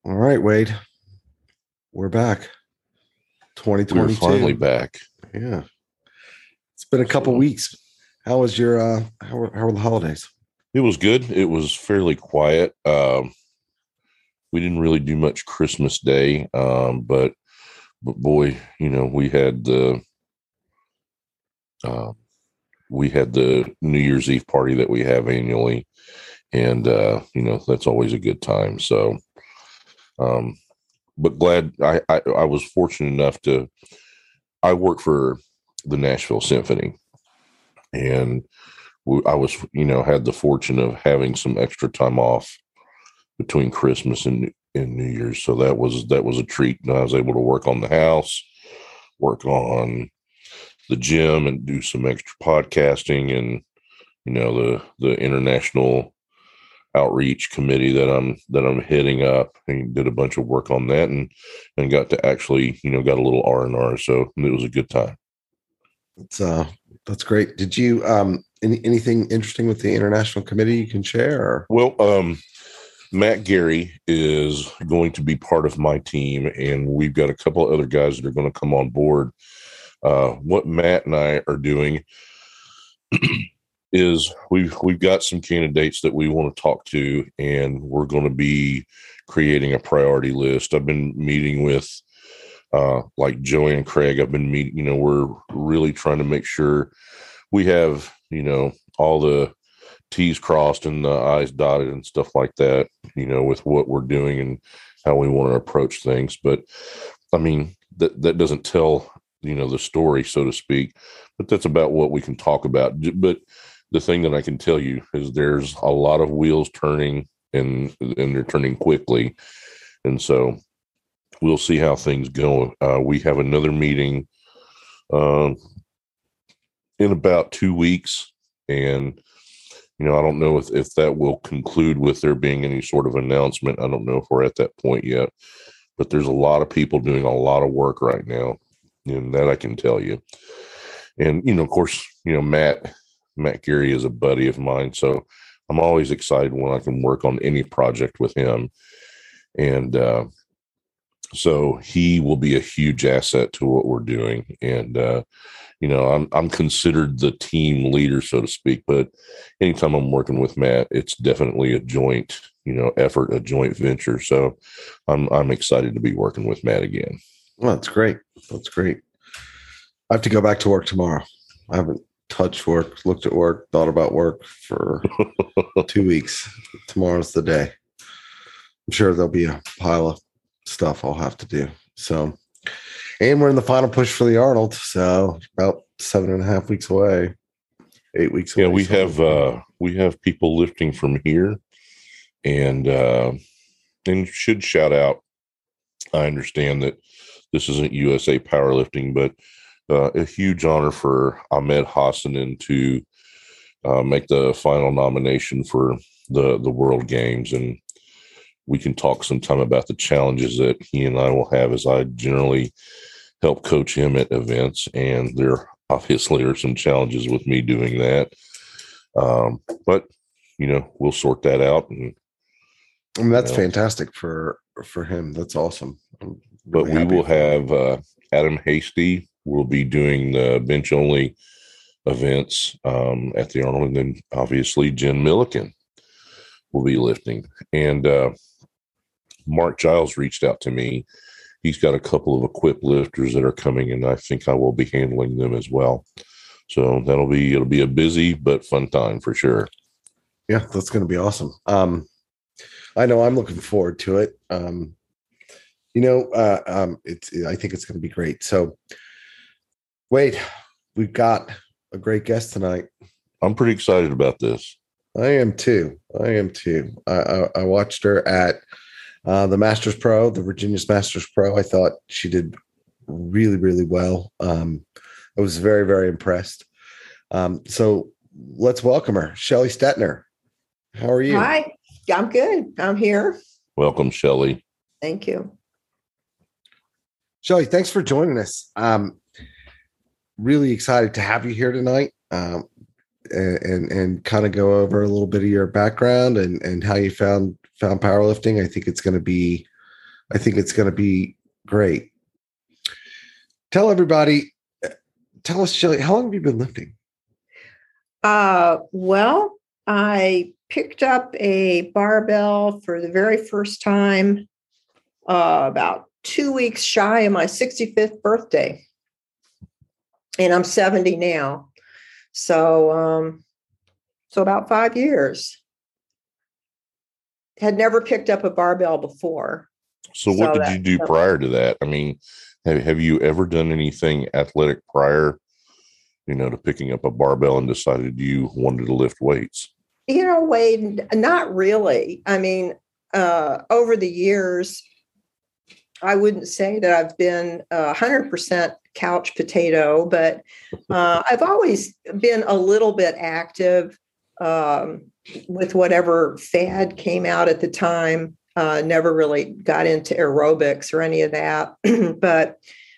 All right, Wade, we're back. We were finally 2022. back. Yeah, it's been a couple So weeks. How was your how were the holidays? it was good. It was fairly quiet. We didn't really do much Christmas Day, but boy, uh, we had the New Year's Eve party that we have annually, and that's always a good time. So, um, but glad I was fortunate enough to. I work for the Nashville Symphony, and I was had the fortune of having some extra time off between Christmas and New Year's. So that was a treat. And I was able to work on the house, work on the gym, and do some extra podcasting and the international outreach committee that I'm heading up, and did a bunch of work on that, and got to actually got a little R&R. So it was a good time. It's that's great. Did you anything interesting with the international committee you can share? Or? Well, Matt Gary is going to be part of my team, and we've got a couple of other guys that are going to come on board. What Matt and I are doing is we've got some candidates that we want to talk to, and we're going to be creating a priority list. I've been meeting with like Joanne Craig. I've been meeting. We're really trying to make sure we have all the T's crossed and the I's dotted and stuff like that, with what we're doing and how we want to approach things. But I mean, that doesn't tell, the story, so to speak, but that's about what we can talk about. But the thing that I can tell you is there's a lot of wheels turning, and they're turning quickly. And so we'll see how things go. We have another meeting uh, in about 2 weeks, and I don't know if that will conclude with there being any sort of announcement. I don't know if we're at that point yet, but there's a lot of people doing a lot of work right now, and that I can tell you. And of course, Matt Geary is a buddy of mine, so I'm always excited when I can work on any project with him. And so he will be a huge asset to what we're doing. And I'm considered the team leader, so to speak, but anytime I'm working with Matt, it's definitely a joint, effort, a joint venture. So I'm excited to be working with Matt again. Well, that's great. That's great. I have to go back to work tomorrow. I haven't touched work, looked at work, thought about work for 2 weeks. Tomorrow's the day. I'm sure there'll be a pile of stuff I'll have to do. So, and we're in the final push for the Arnold. So about 7.5 weeks away, 8 weeks away. Yeah, we have people lifting from here, and should shout out. I understand that this isn't USA Powerlifting, but a huge honor for Ahmed Hassanin to make the final nomination for the World Games. And we can talk sometime about the challenges that he and I will have, as I generally help coach him at events. And there obviously are some challenges with me doing that. But, we'll sort that out. And I mean, that's fantastic for him. That's awesome. But we will have Adam Hasty will be doing the bench only events at the Arnold, and then obviously Jen Milliken will be lifting. And Mark Giles reached out to me. He's got a couple of equipped lifters that are coming, and I think I will be handling them as well. So it'll be a busy but fun time for sure. Yeah, that's going to be awesome. I know I'm looking forward to it. I think it's going to be great. So, Wade, we've got a great guest tonight. I'm pretty excited about this. I am too. I watched her at the Masters Pro, the Virginia's Masters Pro. I thought she did really, really well. I was very, very impressed. So let's welcome her, Shelly Stetner. How are you? Hi, I'm good. I'm here. Welcome, Shelly. Thank you. Shelly, thanks for joining us. Really excited to have you here tonight, and kind of go over a little bit of your background and how you found powerlifting. I think it's going to be I think it's going to be great. Tell everybody, tell us, Shelley, how long have you been lifting? Well, I picked up a barbell for the very first time about 2 weeks shy of my 65th birthday. And I'm 70 now. So about 5 years. Had never picked up a barbell before. So what did you do prior to that? I mean, have you ever done anything athletic prior, to picking up a barbell and decided you wanted to lift weights? Wade, not really. I mean, over the years, I wouldn't say that I've been 100% couch potato, but I've always been a little bit active with whatever fad came out at the time. Never really got into aerobics or any of that. But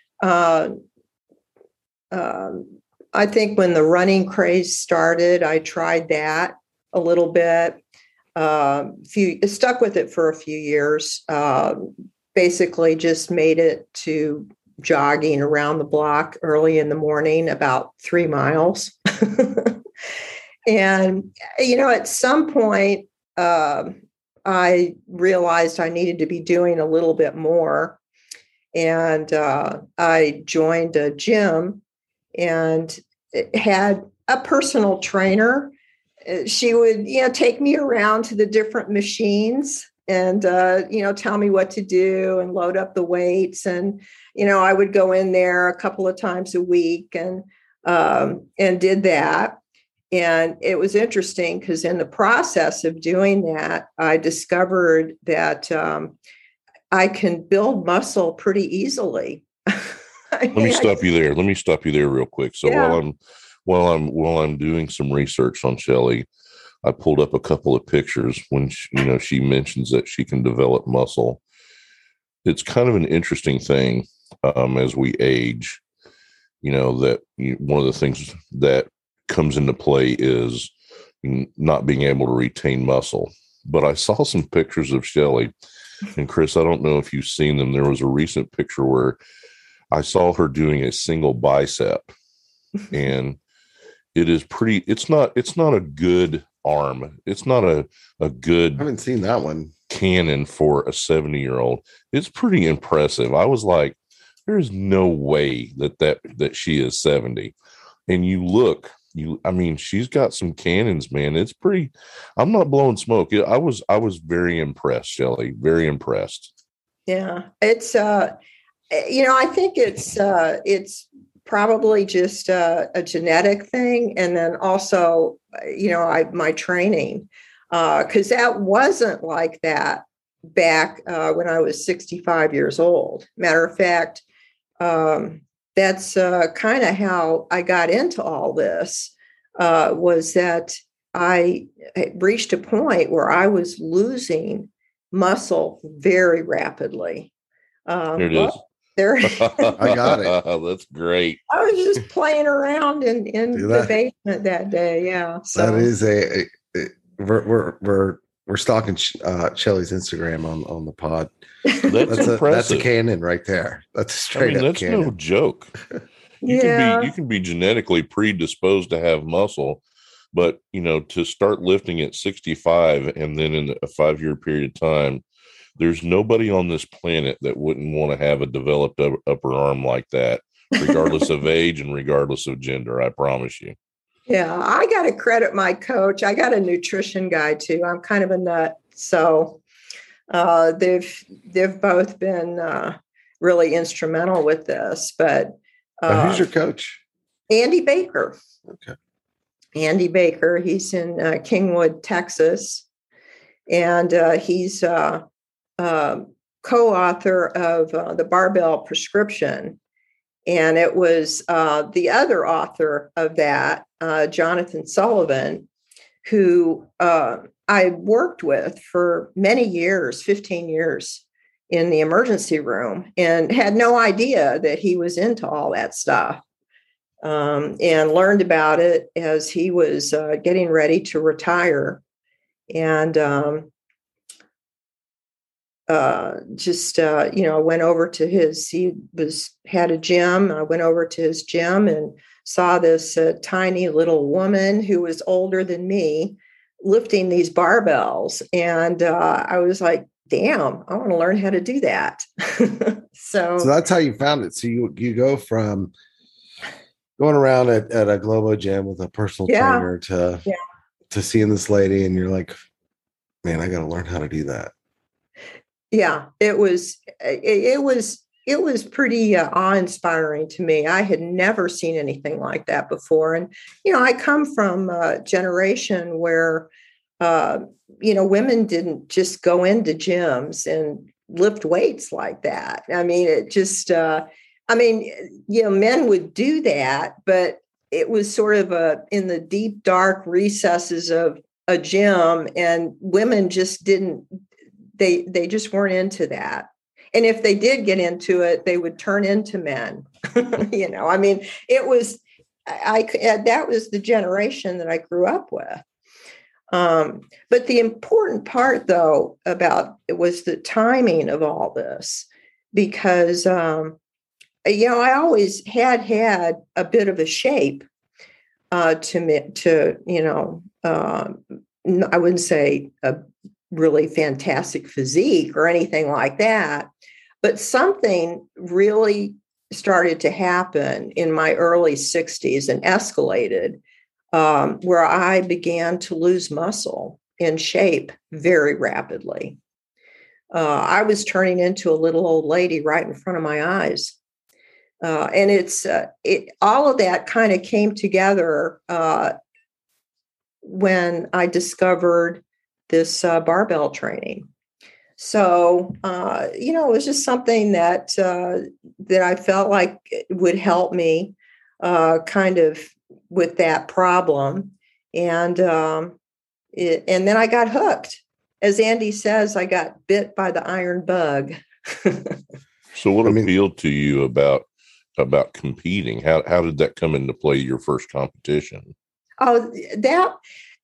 I think when the running craze started, I tried that a little bit. Stuck with it for a few years. Basically just made it to jogging around the block early in the morning, about 3 miles. And, at some point, I realized I needed to be doing a little bit more. And I joined a gym and had a personal trainer. She would, take me around to the different machines and, tell me what to do and load up the weights. And, I would go in there a couple of times a week and did that. And it was interesting because in the process of doing that, I discovered that I can build muscle pretty easily. Let me stop you there real quick. So yeah. while I'm doing some research on Shelley, I pulled up a couple of pictures when she mentions that she can develop muscle. It's kind of an interesting thing as we age. That one of the things that comes into play is not being able to retain muscle. But I saw some pictures of Shelley, and Chris, I don't know if you've seen them. There was a recent picture where I saw her doing a single bicep, and it is pretty. It's not a good arm. It's not a good. I haven't seen that one. Cannon for a 70-year-old. It's pretty impressive. I was like, there's no way that she is 70. And she's got some cannons, man. It's pretty. I'm not blowing smoke. I was very impressed, Shelley. Very impressed. Yeah, it's I think it's probably just a genetic thing, and then also my training, because that wasn't like that back when I was 65 years old. Matter of fact, that's kind of how I got into all this, was that I reached a point where I was losing muscle very rapidly. There it is. There, I got it. That's great. I was just playing around in the basement that day. Yeah, so that is we're stalking Shelley's Instagram on the pod. That's impressive. That's a cannon right there. That's a straight up cannon. No joke. You can be genetically predisposed to have muscle, but to start lifting at 65 and then in a 5-year period of time, there's nobody on this planet that wouldn't want to have a developed upper arm like that, regardless of age and regardless of gender. I promise you. Yeah, I got to credit my coach. I got a nutrition guy too. I'm kind of a nut, so they've both been really instrumental with this. But who's your coach? Andy Baker. Okay, Andy Baker. He's in Kingwood, Texas, and he's co-author of the Barbell Prescription. And it was the other author of that, Jonathan Sullivan, who I worked with for many years, 15 years in the emergency room, and had no idea that he was into all that stuff, and learned about it as he was getting ready to retire. And went over to had a gym. I went over to his gym and saw this tiny little woman who was older than me lifting these barbells. And I was like, damn, I want to learn how to do that. So that's how you found it. So you go from going around at a Globo gym with a personal trainer to seeing this lady, and you're like, man, I got to learn how to do that. Yeah, it was pretty awe-inspiring to me. I had never seen anything like that before. And, I come from a generation where, women didn't just go into gyms and lift weights like that. I mean, it just, men would do that, but it was sort of in the deep, dark recesses of a gym, and women just didn't, they just weren't into that. And if they did get into it, they would turn into men. It was, that was the generation that I grew up with. But the important part, though, about it was the timing of all this, because, I always had a bit of a shape I wouldn't say a really fantastic physique or anything like that, but something really started to happen in my early 60s and escalated, where I began to lose muscle and shape very rapidly. I was turning into a little old lady right in front of my eyes. And all of that kind of came together when I discovered this barbell training. So, it was just something that I felt like would help me kind of with that problem. And then I got hooked. As Andy says, I got bit by the iron bug. So what appealed to you about competing? How did that come into play, your first competition? Oh, that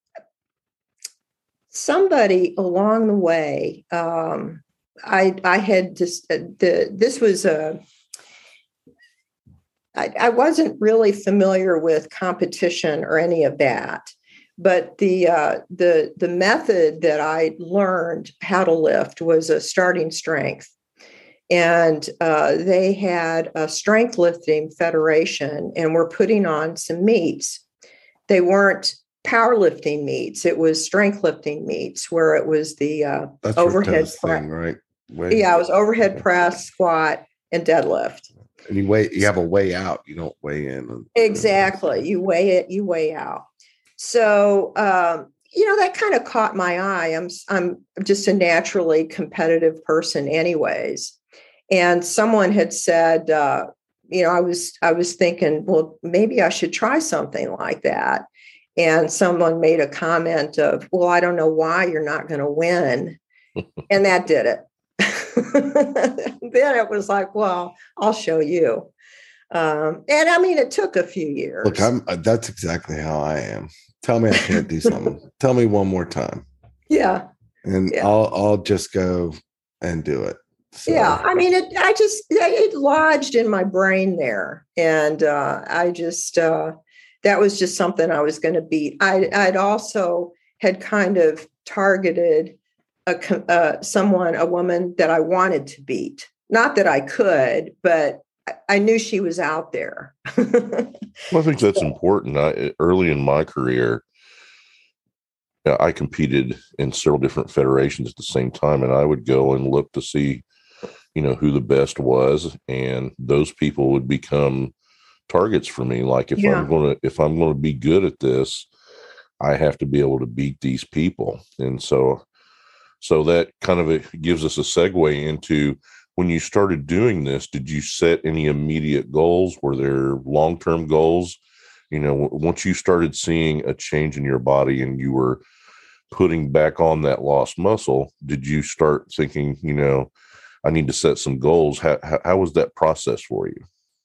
somebody along the way, I had just, this was I wasn't really familiar with competition or any of that, but the method that I learned how to lift was a starting strength. And they had a strength lifting federation and were putting on some meets. They weren't powerlifting meets. It was strength lifting meets where it was the overhead press, right? Yeah, it was overhead press, squat, and deadlift. And you have a way out. You don't weigh in. Exactly. You weigh it, you weigh out. So, that kind of caught my eye. I'm just a naturally competitive person anyways. And someone had said, I was thinking, well, maybe I should try something like that. And someone made a comment of, well, I don't know why you're not going to win. And that did it. Then it was like, well, I'll show you. And it took a few years. Look, that's exactly how I am. Tell me I can't do something. Tell me one more time. Yeah. And yeah. I'll just go and do it. So. Yeah. It lodged in my brain there. And that was just something I was going to beat. I'd also had kind of targeted a woman that I wanted to beat. Not that I could, but I knew she was out there. Well, I think that's important. Early in my career, I competed in several different federations at the same time, and I would go and look to see, who the best was, and those people would become targets for me. Like if I'm going to be good at this, I have to be able to beat these people. And so that kind of gives us a segue into when you started doing this. Did you set any immediate goals? Were there long-term goals? Once you started seeing a change in your body and you were putting back on that lost muscle, did you start thinking, I need to set some goals? How was that process for you?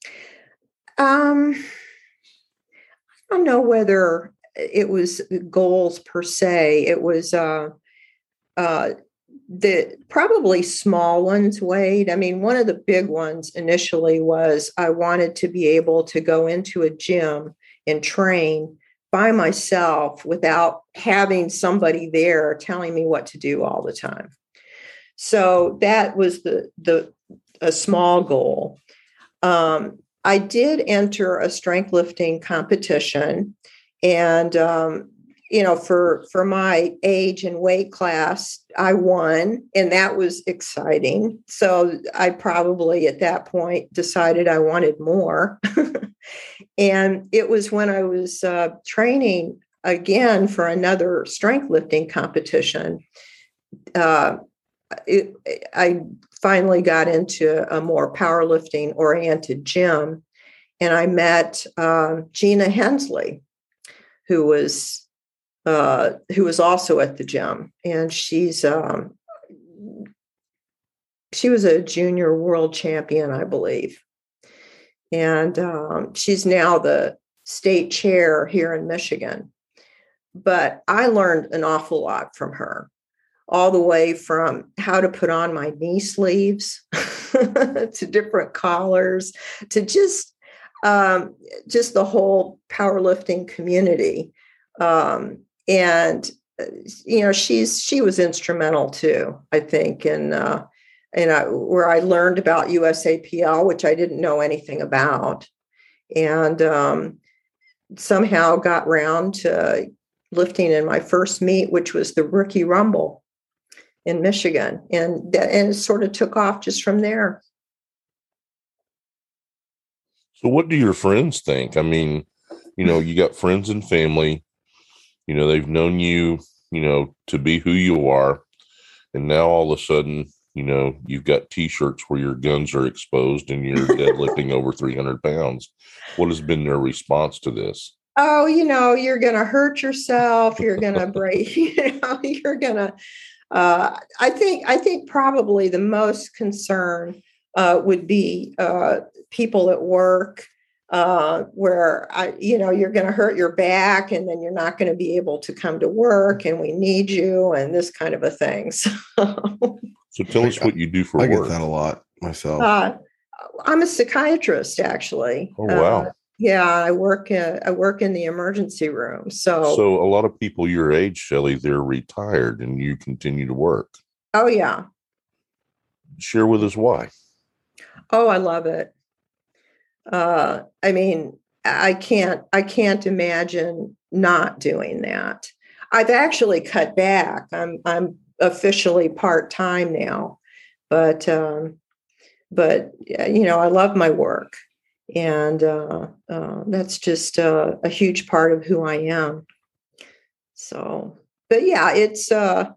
I don't know whether it was goals per se. It was the probably small ones, Wade. I mean, one of the big ones initially was I wanted to be able to go into a gym and train by myself without having somebody there telling me what to do all the time. So that was a small goal. I did enter a strength lifting competition, and for my age and weight class, I won, and that was exciting. So I probably at that point decided I wanted more. And it was when I was training again for another strength lifting competition. I finally got into a more powerlifting oriented gym, and I met Gina Hensley, who was also at the gym, and she was a junior world champion, I believe, and she's now the state chair here in Michigan. But I learned an awful lot from her, all the way from how to put on my knee sleeves to different collars to just the whole powerlifting community. She was instrumental too, I think, where I learned about USAPL, which I didn't know anything about, and somehow got round to lifting in my first meet, which was the Rookie Rumble in Michigan, and it sort of took off just from there. So what do your friends think? I mean, you got friends and family, they've known you, to be who you are. And now all of a sudden, you've got t-shirts where your guns are exposed and you're deadlifting over 300 pounds. What has been their response to this? Oh, you're going to hurt yourself. You're going to break, you're going to, I think probably the most concern would be people at work, where you're going to hurt your back, and then you're not going to be able to come to work, and we need you, and this kind of a thing. So tell us what you do for work. I get that a lot myself. I'm a psychiatrist, actually. Oh, wow. Yeah, I work in the emergency room. So a lot of people your age, Shelley, they're retired and you continue to work. Oh, yeah. Share with us why. Oh, I love it. I mean, I can't imagine not doing that. I've actually cut back. I'm officially part-time now, but I love my work, and that's just a huge part of who I am. So, but yeah, it's got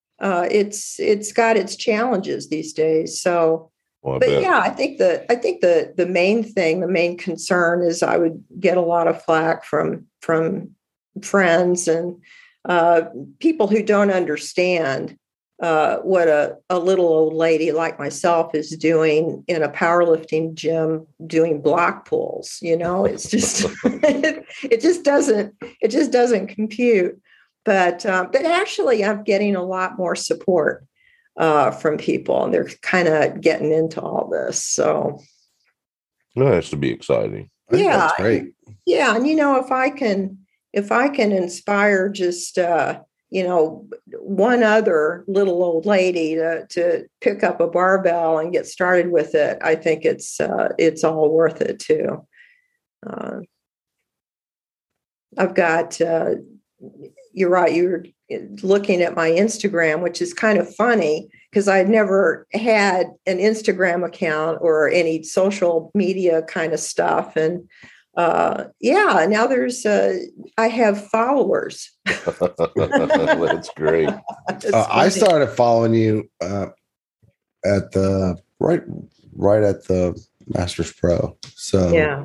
its challenges these days. So. Well, but yeah, I think the main concern is I would get a lot of flack from friends and people who don't understand what a little old lady like myself is doing in a powerlifting gym doing block pulls. It's just it just doesn't compute. But actually, I'm getting a lot more support from people, and they're kind of getting into all this. So that has to be exciting. Yeah, that's great. Yeah, and if I can inspire just one other little old lady to pick up a barbell and get started with it, I think it's all worth it too. I've got. You're right. You're looking at my Instagram, which is kind of funny because I'd never had an Instagram account or any social media kind of stuff. And now I have followers. That's great. I started following you at the right at the Masters Pro. So yeah.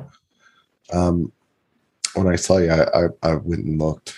When I saw you, I went and looked.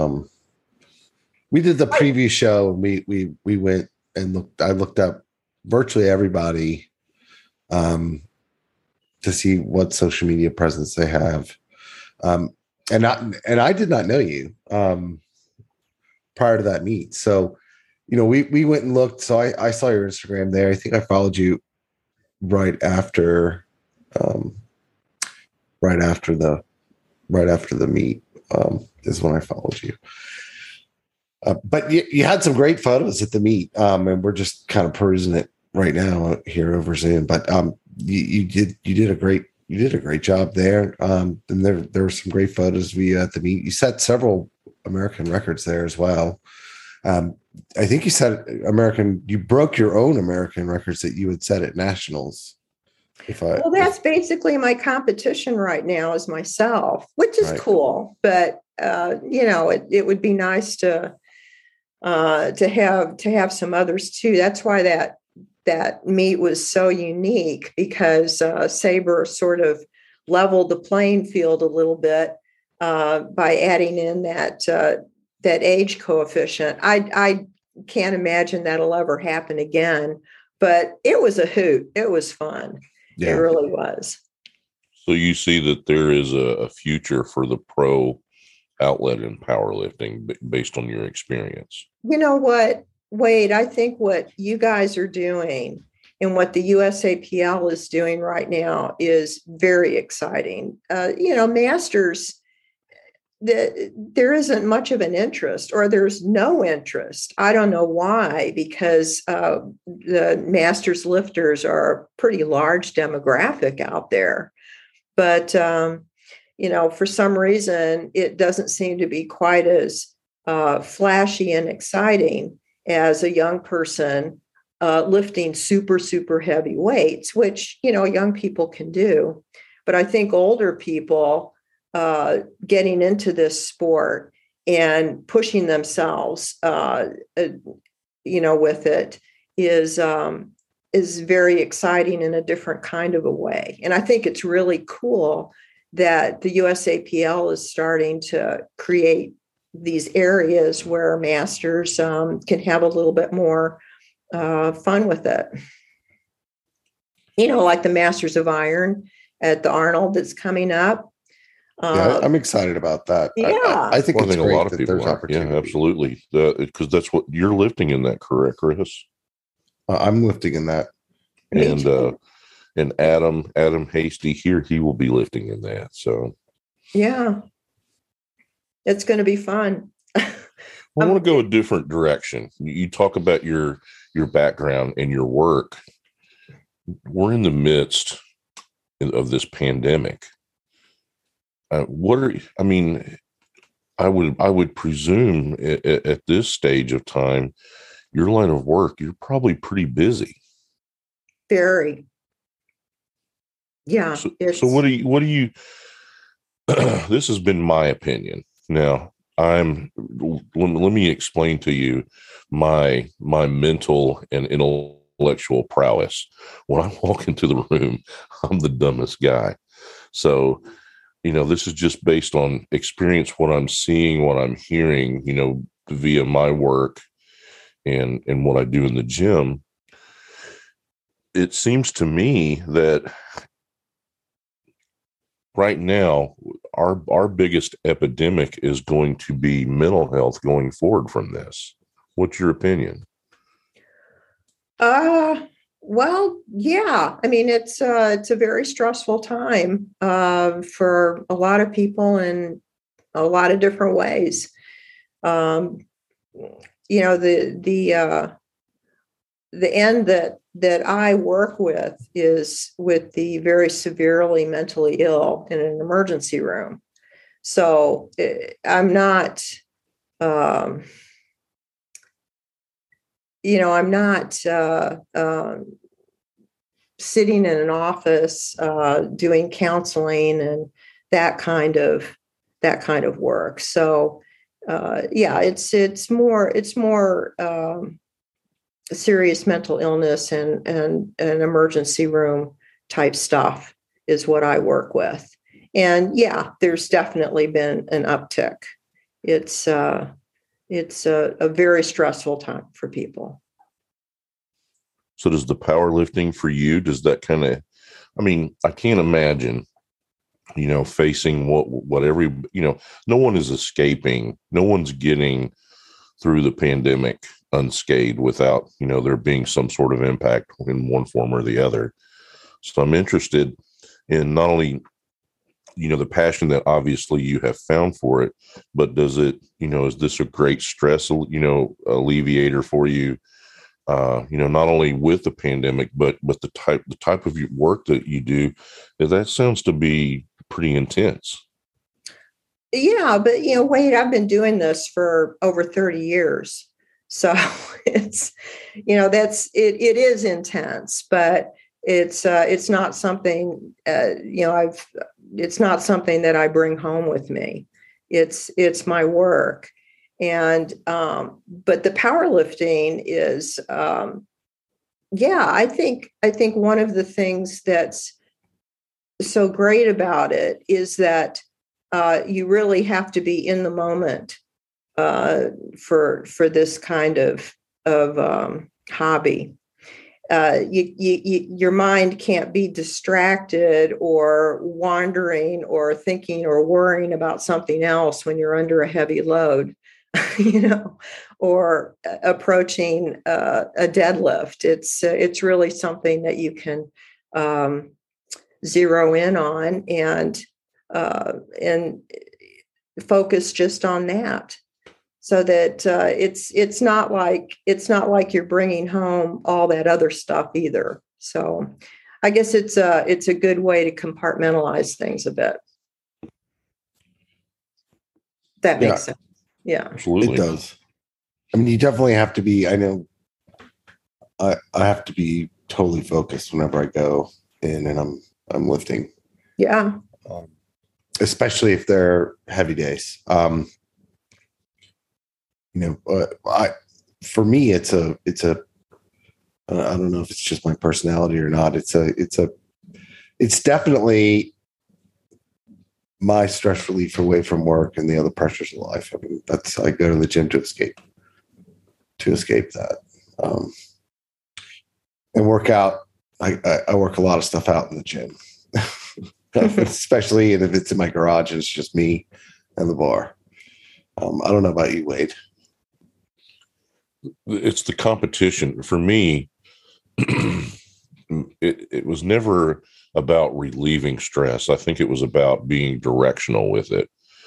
We did the preview show. We went and looked. I looked up virtually everybody to see what social media presence they have. And I did not know you prior to that meet. So we went and looked. So I saw your Instagram there. I think I followed you right after, um, right after the meet, is when I followed you. But you had some great photos at the meet, and we're just kind of perusing it right now here over Zoom. But you did a great job there. And there were some great photos of you at the meet. You set several American records there as well. I think you broke your own American records that you had set at nationals. Well, that's basically my competition right now is myself, which is cool. But it would be nice to have some others too. That's why that meet was so unique, because Sabre sort of leveled the playing field a little bit by adding in that age coefficient. I can't imagine that'll ever happen again, but it was a hoot. It was fun. Yeah. It really was. So you see that there is a future for the pro outlet in powerlifting based on your experience. You know what, Wade, I think what you guys are doing and what the USAPL is doing right now is very exciting. Masters, there isn't much of an interest, or there's no interest. I don't know why, because the Masters lifters are a pretty large demographic out there. But, for some reason, it doesn't seem to be quite as flashy and exciting as a young person lifting super, super heavy weights, which, young people can do. But I think older people getting into this sport and pushing themselves, with it is very exciting in a different kind of a way. And I think it's really cool that the USAPL is starting to create these areas where masters can have a little bit more fun with it. Like the Masters of Iron at the Arnold that's coming up. I'm excited about that. Yeah, I think it's great a lot of people are. Yeah, absolutely. Because that's what you're lifting in that, correct, Chris? I'm lifting in that, and Adam Hasty here, he will be lifting in that. So yeah, it's going to be fun. I want to go a different direction. You talk about your background and your work. We're in the midst of this pandemic. I would presume at this stage of time, your line of work, you're probably pretty busy. Very. Yeah. So what do you, this has been my opinion. Now let me explain to you my mental and intellectual prowess. When I walk into the room, I'm the dumbest guy. So, this is just based on experience, what I'm seeing, what I'm hearing, via my work and what I do in the gym. It seems to me that right now, our biggest epidemic is going to be mental health going forward from this. What's your opinion? Well, yeah. I mean, it's a very stressful time for a lot of people in a lot of different ways. The end that I work with is with the very severely mentally ill in an emergency room. So I'm not. I'm not sitting in an office doing counseling and that kind of work. So it's more serious mental illness and an emergency room type stuff is what I work with. And yeah, there's definitely been an uptick. It's a very stressful time for people. So does the powerlifting for you, does that kind of, I can't imagine, facing what no one is escaping. No one's getting through the pandemic unscathed without, there being some sort of impact in one form or the other. So I'm interested in not only, the passion that obviously you have found for it, but does it, is this a great stress, alleviator for you? Not only with the pandemic, but the type of work that you do, that sounds to be pretty intense. Yeah, but Wade, I've been doing this for over 30 years. So it's, it is intense, but it's not something, it's not something that I bring home with me. It's my work. And, but the powerlifting is, I think one of the things that's so great about it is that you really have to be in the moment for this kind of hobby. Your mind can't be distracted or wandering or thinking or worrying about something else when you're under a heavy load, or approaching a deadlift. It's really something that you can zero in on and focus just on that, so that it's not like you're bringing home all that other stuff either. So I guess it's a good way to compartmentalize things a bit. That makes sense. Yeah, absolutely. It does. I mean, you definitely have to be. I know. I have to be totally focused whenever I go in and I'm lifting. Yeah. Especially if they're heavy days. For me, it's a. I don't know if it's just my personality or not. It's definitely my stress relief away from work and the other pressures of life. I mean, I go to the gym to escape that, and work out. I work a lot of stuff out in the gym, especially if it's in my garage and it's just me and the bar. I don't know about you, Wade. It's the competition for me. It was never about relieving stress. I think it was about being directional with it.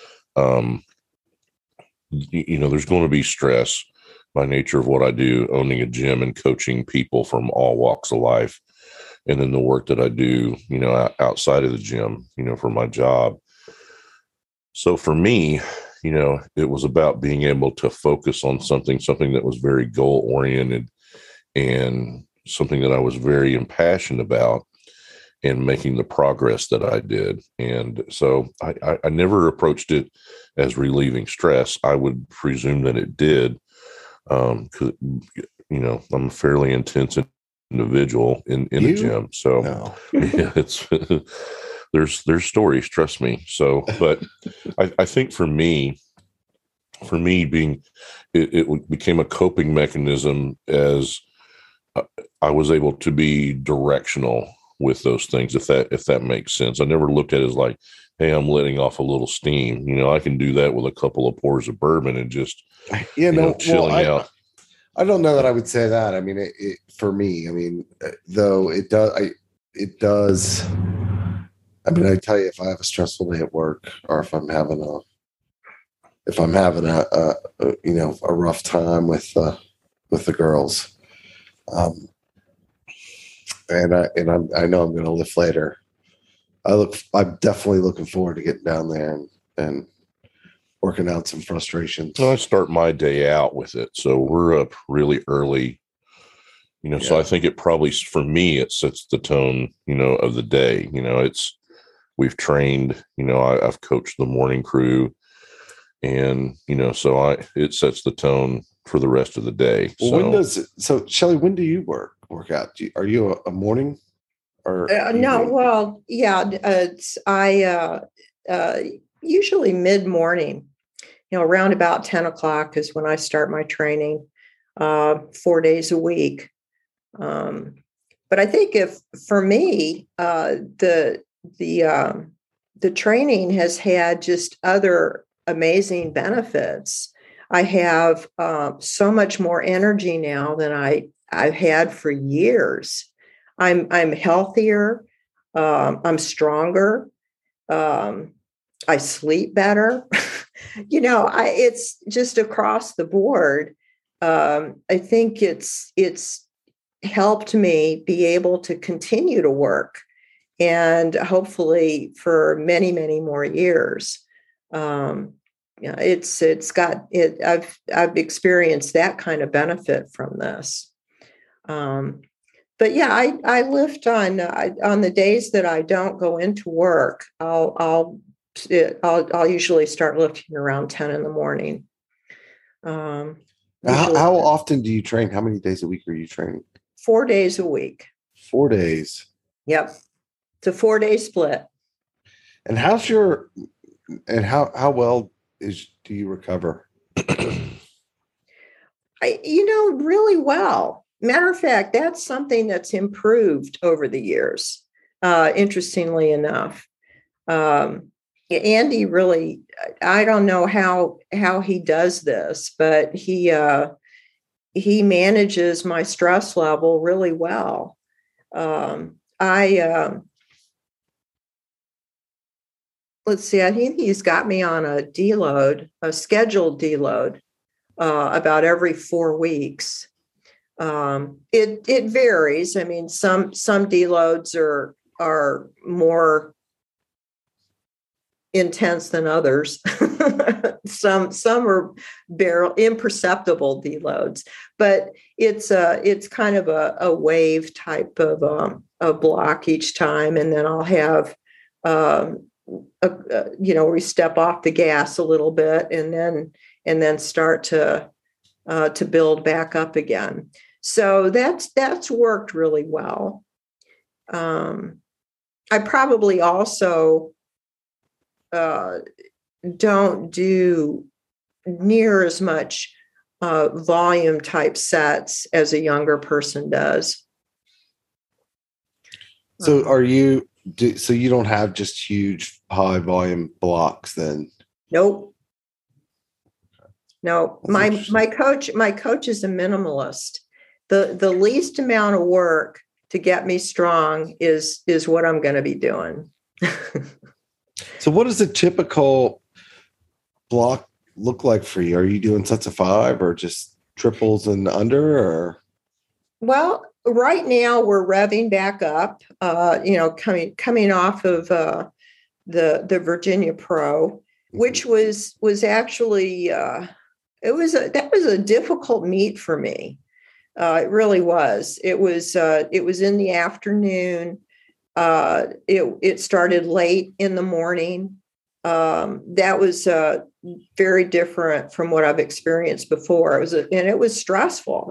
There's going to be stress by nature of what I do, owning a gym and coaching people from all walks of life. And then the work that I do, outside of the gym, for my job. So for me, it was about being able to focus on something that was very goal oriented and something that I was very impassioned about, and making the progress that I did. And so I never approached it as relieving stress. I would presume that it did. 'Cause, I'm a fairly intense individual in the gym. So no. Yeah, it's, there's stories, trust me. So, but I think for me being, it became a coping mechanism as I was able to be directional with those things. If that makes sense. I never looked at it as like, hey, I'm letting off a little steam. I can do that with a couple of pours of bourbon and just, chilling out. I don't know that I would say that. I mean, it for me, I mean, though it does. I mean, I tell you, if I have a stressful day at work, or if I'm having a rough time with the girls, and I know I'm going to lift later. I'm definitely looking forward to getting down there and working out some frustrations. I start my day out with it. So we're up really early, so I think it probably, for me, it sets the tone, of the day. We've trained, I've coached the morning crew, and, so it sets the tone for the rest of the day. Well, Shelly, when do you work out? Are you a morning or no? Well, yeah, I usually mid-morning, around about 10 o'clock is when I start my training, 4 days a week. But I think for me, the training has had just other amazing benefits. I have so much more energy now than I've had for years. I'm healthier. I'm stronger. I sleep better. It's just across the board. I think it's helped me be able to continue to work, and hopefully for many, many more years. It's got it. I've experienced that kind of benefit from this. But yeah, I lift on the days that I don't go into work. I'll usually start lifting around 10 in the morning. How often do you train? How many days a week are you training? 4 days a week. 4 days. Yep. It's a 4-day split. And how well do you recover? Really well. Matter of fact, that's something that's improved over the years. Interestingly enough, Andy really, I don't know how he does this, but he manages my stress level really well. Let's see, I think he's got me on a scheduled deload, about every 4 weeks. It varies. I mean, some deloads are more intense than others. some are imperceptible deloads, but it's kind of a wave type of block each time, and then I'll have we step off the gas a little bit, and then start to build back up again. So that's worked really well. I probably also don't do near as much volume type sets as a younger person does. So so you don't have just huge high volume blocks then? Nope. No, my coach is a minimalist. The least amount of work to get me strong is what I'm going to be doing. So what does a typical block look like for you? Are you doing sets of 5 or just triples and under, or? Well, right now we're revving back up, coming off of the Virginia Pro, which was actually that was a difficult meet for me. It really was. It was in the afternoon. It started late in the morning. That was very different from what I've experienced before. It was stressful.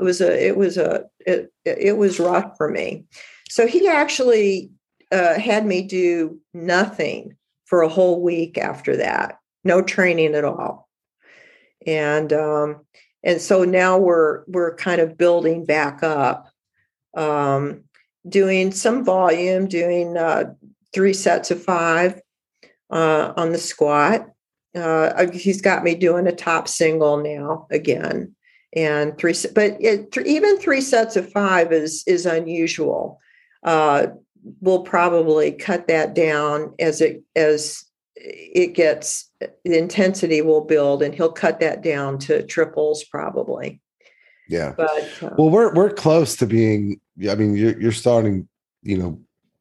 It was rough for me. So he actually had me do nothing for a whole week after that. No training at all. And so now we're kind of building back up, doing some volume, doing 3 sets of 5 on the squat. He's got me doing a top single now again, and even 3 sets of 5 is unusual. We'll probably cut that down as it gets, the intensity will build, and he'll cut that down to triples probably. Yeah. But well, we're close to being, I mean, you're starting, you're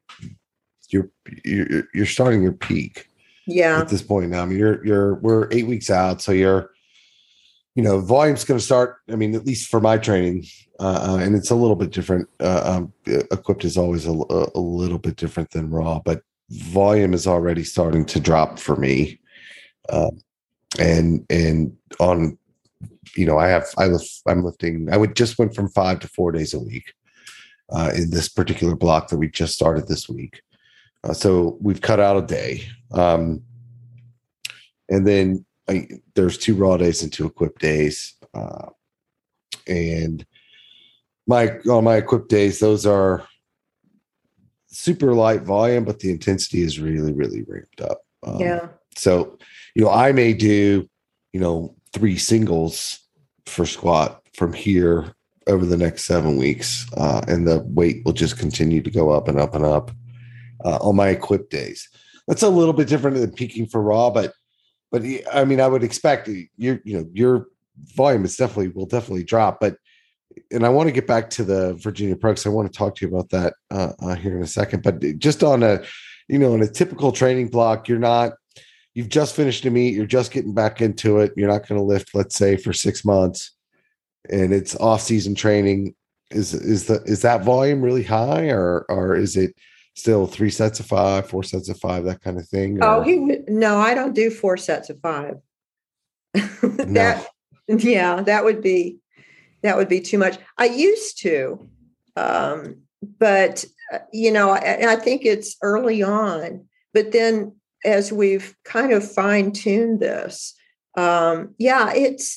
starting your peak. Yeah. At this point now, I mean, we're 8 weeks out. So volume's going to start. I mean, at least for my training, and it's a little bit different. Equipped is always a little bit different than raw, but volume is already starting to drop for me. And on, I'm lifting, just went from 5 to 4 days a week, in this particular block that we just started this week. So we've cut out a day. And then there's 2 raw days and 2 equipped days. And on my equipped days, those are super light volume, but the intensity is really, really ramped up. Yeah. So, I may do, 3 singles for squat from here over the next 7 weeks. And the weight will just continue to go up and up and up on my equipped days. That's a little bit different than peaking for raw, but I mean, I would expect your volume will definitely drop, and I want to get back to the Virginia Pro because I want to talk to you about that here in a second. But just on on a typical training block, you've just finished a meet, you're just getting back into it. You're not going to lift, let's say, for 6 months, and it's off-season training. Is that volume really high, or is it still 3 sets of 5, 4 sets of 5, that kind of thing? Oh, no, I don't do 4 sets of 5. No. That would be too much. I used to, but I think it's early on. But then as we've kind of fine-tuned this, it's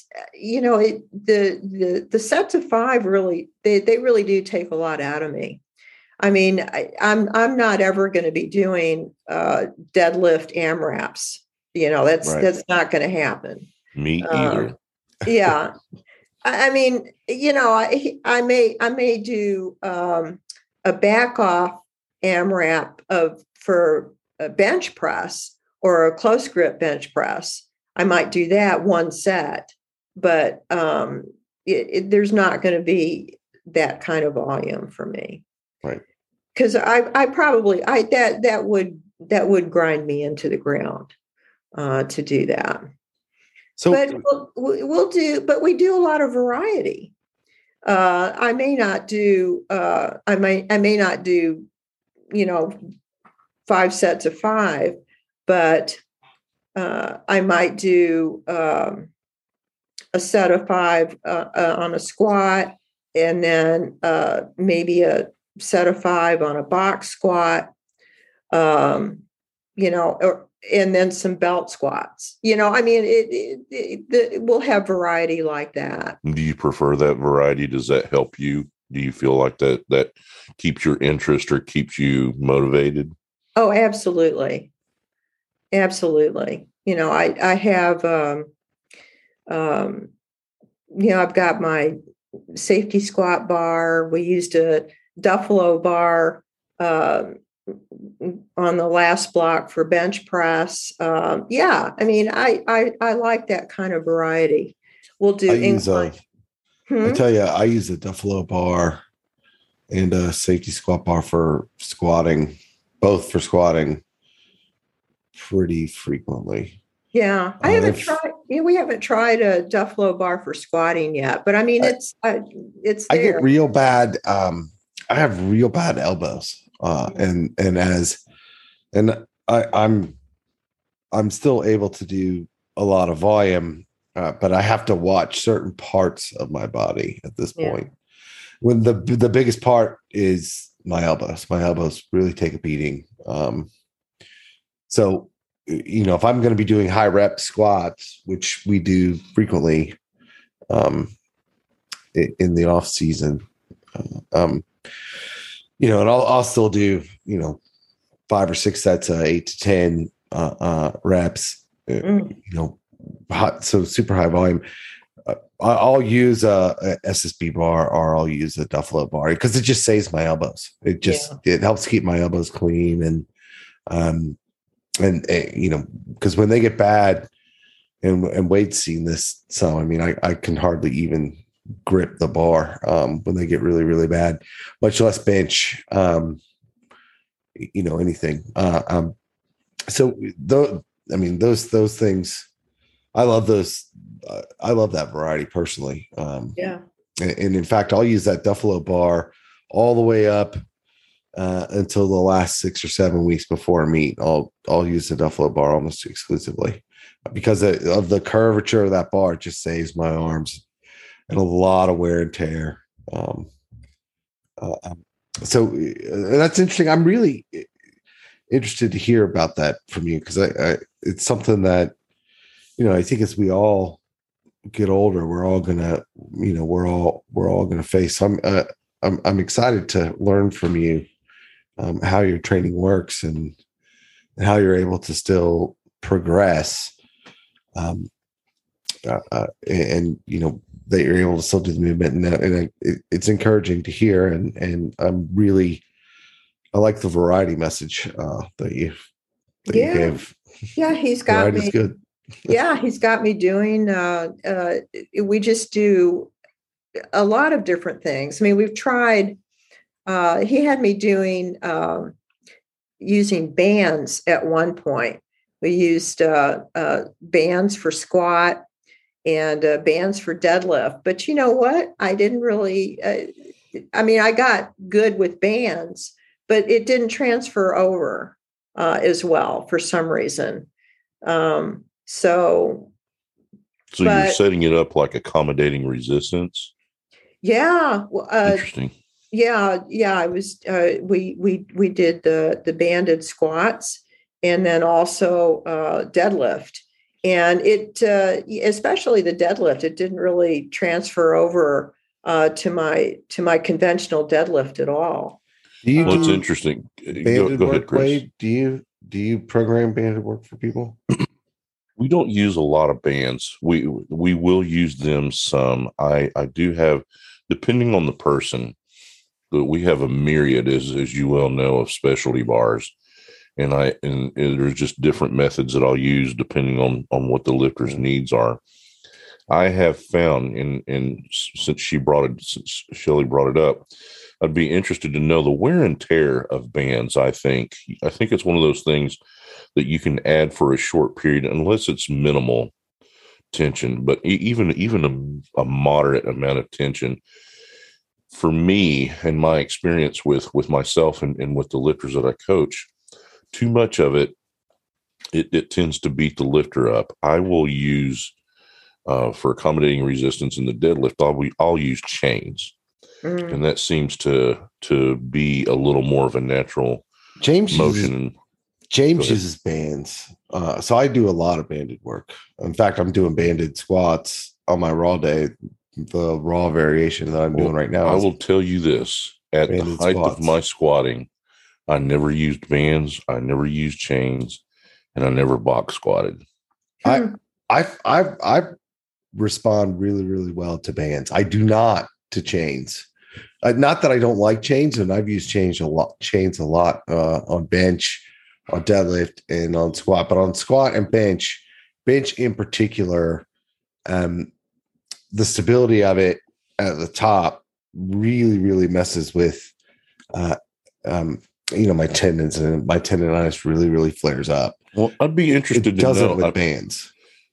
the sets of 5 really they really do take a lot out of me. I mean, I'm not ever going to be doing deadlift AMRAPs. That's not going to happen. Me either. Yeah. I mean, I may do a back off AMRAP for a bench press or a close grip bench press. I might do that 1 set, but there's not going to be that kind of volume for me. Right. Because that would grind me into the ground to do that. So, but we do a lot of variety. I may not do 5 sets of 5, but I might do a set of 5 on a squat, and then maybe a set of 5 on a box squat, and then some belt squats. I mean, it will have variety like that. Do you prefer that variety? Does that help you? Do you feel like that keeps your interest or keeps you motivated? Oh, absolutely. Absolutely. I have, I've got my safety squat bar. We used a Duffalo bar on the last block for bench press. I mean, I like that kind of variety. We'll do incline. I tell you, I use a Duffalo bar and a safety squat bar for squatting, both for squatting pretty frequently. Yeah, I haven't tried. We haven't tried a Duffalo bar for squatting yet, but I mean, it's there. I get real bad. I have real bad elbows, and I'm still able to do a lot of volume, but I have to watch certain parts of my body at this point. When the biggest part is my elbows. My elbows really take a beating. So, if I'm going to be doing high rep squats, which we do frequently in the off season, and I'll still do, 5 or 6 sets of 8 to 10 reps, so super high volume. I'll use a SSB bar, or I'll use a Duffalo bar because it just saves my elbows. It helps keep my elbows clean. And because when they get bad, and Wade's seen this, so I mean, I can hardly even grip the bar when they get really, really bad, much less bench, anything. So those things, I love those. I love that variety personally. And in fact, I'll use that Duffalo bar all the way up until the last 6 or 7 weeks before a meet. I'll use the Duffalo bar almost exclusively because of the curvature of that bar. It just saves my arms and a lot of wear and tear. So that's interesting. I'm really interested to hear about that from you because it's something that I think as we all get older, we're all gonna face. So I'm excited to learn from you how your training works and how you're able to still progress and that you're able to still do the movement, and it's encouraging to hear. And I like the variety message that you gave. Yeah, he's got Variety's me. Good. Yeah, he's got me doing. We just do a lot of different things. I mean, we've tried. He had me doing using bands at one point. We used bands for squat and bands for deadlift. But you know what? I didn't really. I got good with bands, but it didn't transfer over as well for some reason. So you're setting it up like accommodating resistance. Yeah. Interesting. Yeah. I was. We did the banded squats and then also deadlift, and it especially the deadlift. It didn't really transfer over to my conventional deadlift at all. It's interesting. Banded go work, ahead, Chris. Wade, do you program banded work for people? We don't use a lot of bands. We will use them some. I do have, depending on the person, but we have a myriad, as you well know, of specialty bars, and there's just different methods that I'll use depending on what the lifter's needs are. I have found, and since Shelly brought it up, I'd be interested to know the wear and tear of bands. I think it's one of those things that you can add for a short period, unless it's minimal tension, but even a moderate amount of tension. For me, and my experience with myself and with the lifters that I coach, too much of it tends to beat the lifter up. I will use for accommodating resistance in the deadlift, I'll use chains, and that seems to be a little more of a natural motion. James uses bands. So I do a lot of banded work. In fact, I'm doing banded squats on my raw day. The raw variation that I'm doing right now. I will tell you this. At the height of my squatting, I never used bands. I never used chains, and I never box squatted. I respond really, really well to bands. I do not to chains. Not that I don't like chains, and I've used chains a lot on bench, on deadlift, and on squat. But on squat and bench in particular, the stability of it at the top really, really messes with, my tendons, and my tendonitis really, really flares up. Well, I'd be interested to know with bands.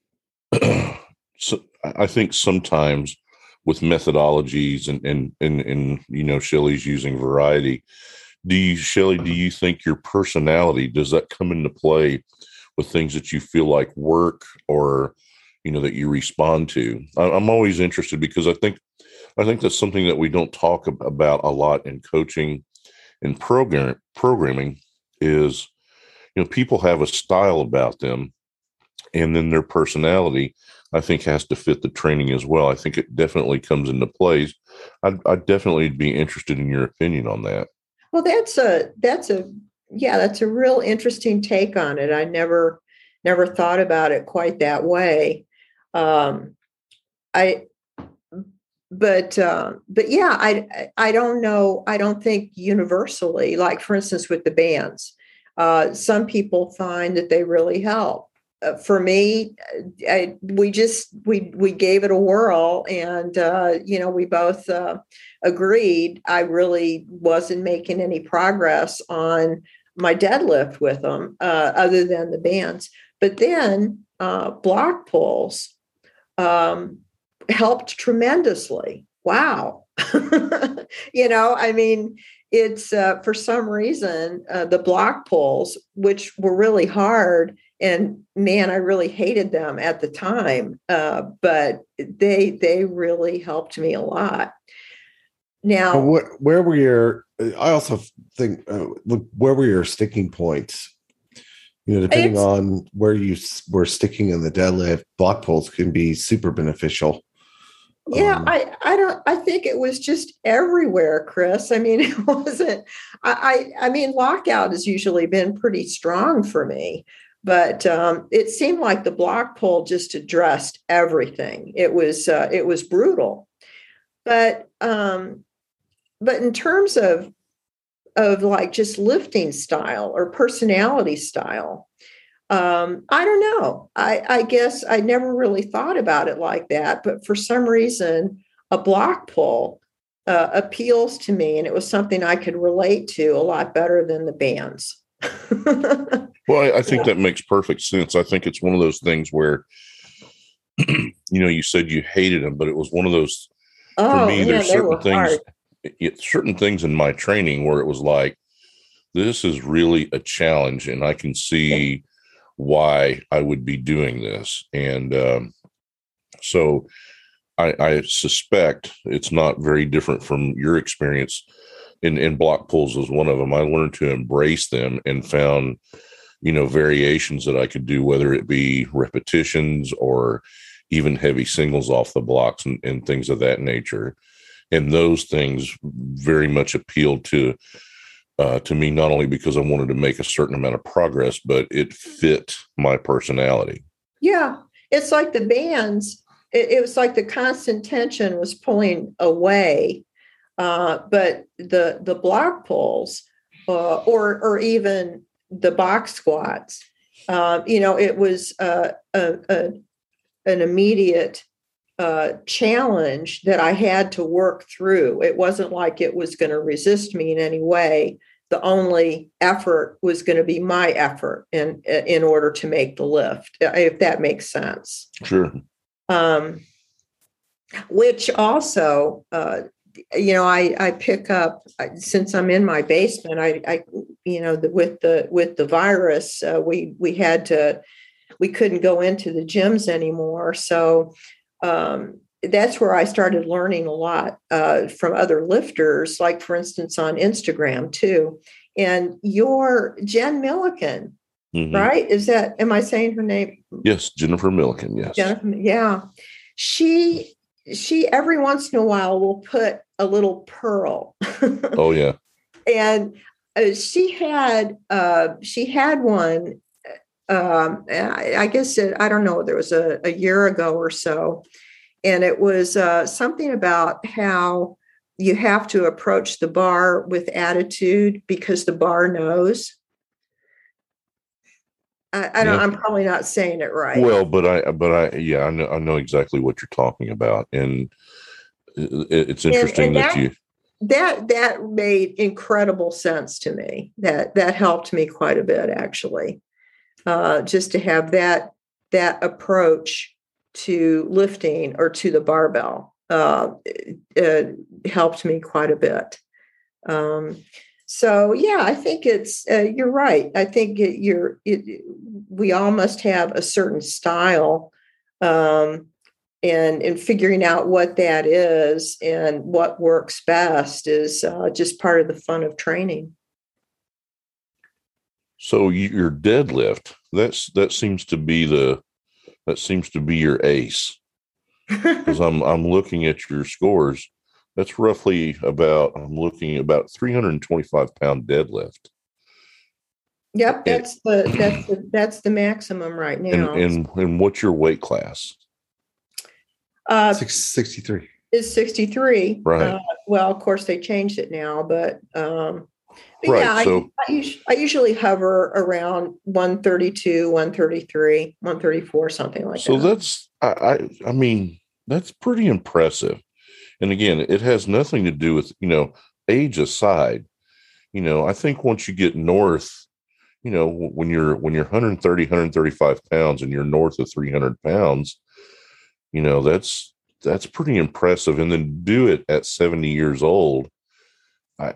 So I think sometimes with methodologies and Shelly's using variety. Do you think your personality, does that come into play with things that you feel like work or, that you respond to? I'm always interested because I think that's something that we don't talk about a lot in coaching and programming is, people have a style about them, and then their personality, I think, has to fit the training as well. I think it definitely comes into play. I'd definitely be interested in your opinion on that. Well, that's a real interesting take on it. I never thought about it quite that way. But yeah, I don't know. I don't think universally, like for instance, with the bands, some people find that they really help. For me, we gave it a whirl, and we both agreed I really wasn't making any progress on my deadlift with them, other than the bands. But then block pulls helped tremendously. Wow. It's for some reason, the block pulls, which were really hard, and man, I really hated them at the time. But they really helped me a lot. Now, where were your? I also think where were your sticking points? Depending on where you were sticking in the deadlift, block pulls can be super beneficial. Yeah, I think it was just everywhere, Chris. I mean, it wasn't, I mean, lockout has usually been pretty strong for me, But it seemed like the block pull just addressed everything. It was brutal, but in terms of like just lifting style or personality style, I don't know. I guess I never really thought about it like that, but for some reason, a block pull appeals to me, and it was something I could relate to a lot better than the bands. Well, I think that makes perfect sense. I think it's one of those things where, you said you hated them, but it was one of those, for me, there's certain things in my training where it was like, this is really a challenge and I can see why I would be doing this. And so I suspect it's not very different from your experience in block pulls was one of them. I learned to embrace them and found, variations that I could do, whether it be repetitions or even heavy singles off the blocks and things of that nature. And those things very much appealed to me, not only because I wanted to make a certain amount of progress, but it fit my personality. Yeah. It's like the bands, it was like the constant tension was pulling away. But the block pulls, or even the box squats, it was an immediate challenge that I had to work through. It wasn't like it was going to resist me in any way. The only effort was going to be my effort in order to make the lift, if that makes sense. Sure. Which also, I pick up, since I'm in my basement, with the virus, we couldn't go into the gyms anymore. So that's where I started learning a lot from other lifters, like, for instance, on Instagram too. And you're Jen Milliken, right? Am I saying her name? Yes. Jennifer Milliken. Yes. Jennifer, yeah. She every once in a while will put a little pearl. Oh yeah. And she had one, I guess I don't know, there was a year ago or so. And it was something about how you have to approach the bar with attitude because the bar knows. I don't. I'm probably not saying it right. Well, but I know exactly what you're talking about, and it's interesting that made incredible sense to me. That helped me quite a bit, actually. Just to have that approach to lifting or to the barbell helped me quite a bit. So yeah, I think it's you're right. I think we all must have a certain style, and figuring out what that is and what works best is just part of the fun of training. So your deadlift, that seems to be your ace, because I'm looking at your scores. That's roughly about 325 pound deadlift. Yep, that's the maximum right now. And what's your weight class? 63. Is 63. Right. Well, of course they changed it now, but right. Yeah, so I usually hover around 132, 133, 134, something like that. So that's I mean, that's pretty impressive. And again, it has nothing to do with, age aside. I think once you get north, when you're 130, 135 pounds and you're north of 300 pounds, that's pretty impressive. And then do it at 70 years old. I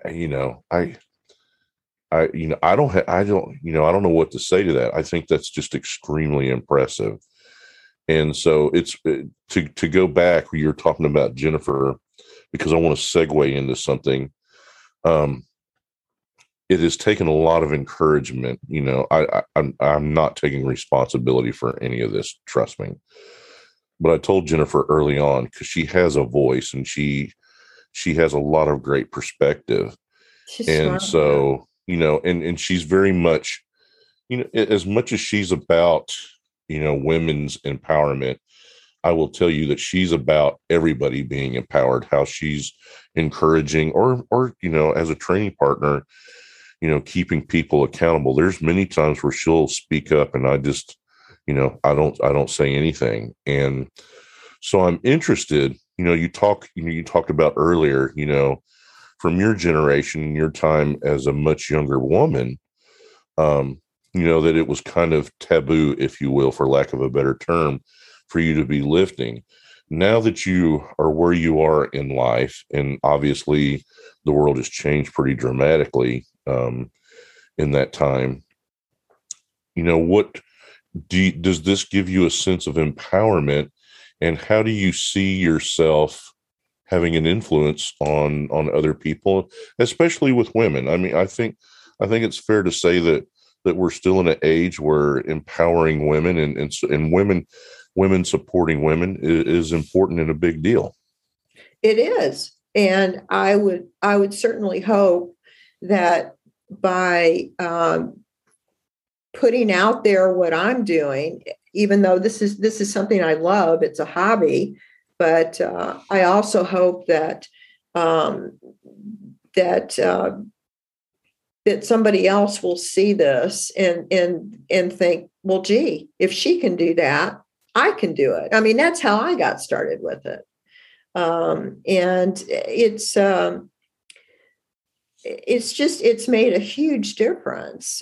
don't know what to say to that. I think that's just extremely impressive. And so it's to go back where you're talking about Jennifer, because I want to segue into something. It has taken a lot of encouragement. I'm not taking responsibility for any of this, trust me. But I told Jennifer early on, because she has a voice and she has a lot of great perspective. She's and smart, so, and she's very much as much as she's about, women's empowerment, I will tell you that she's about everybody being empowered, how she's encouraging or, as a training partner, keeping people accountable. There's many times where she'll speak up and I just, I don't say anything. And so I'm interested, you talked about earlier, from your generation, your time as a much younger woman, that it was kind of taboo, if you will, for lack of a better term, for you to be lifting. Now that you are where you are in life, and obviously the world has changed pretty dramatically in that time, what does this give you a sense of empowerment, and how do you see yourself having an influence on other people, especially with women? I mean, I think it's fair to say that we're still in an age where empowering women and women supporting women is important and a big deal. It is. And I would certainly hope that by putting out there what I'm doing, even though this is something I love, it's a hobby, but I also hope that that somebody else will see this and think, well, gee, if she can do that, I can do it. I mean, that's how I got started with it. And it's made a huge difference.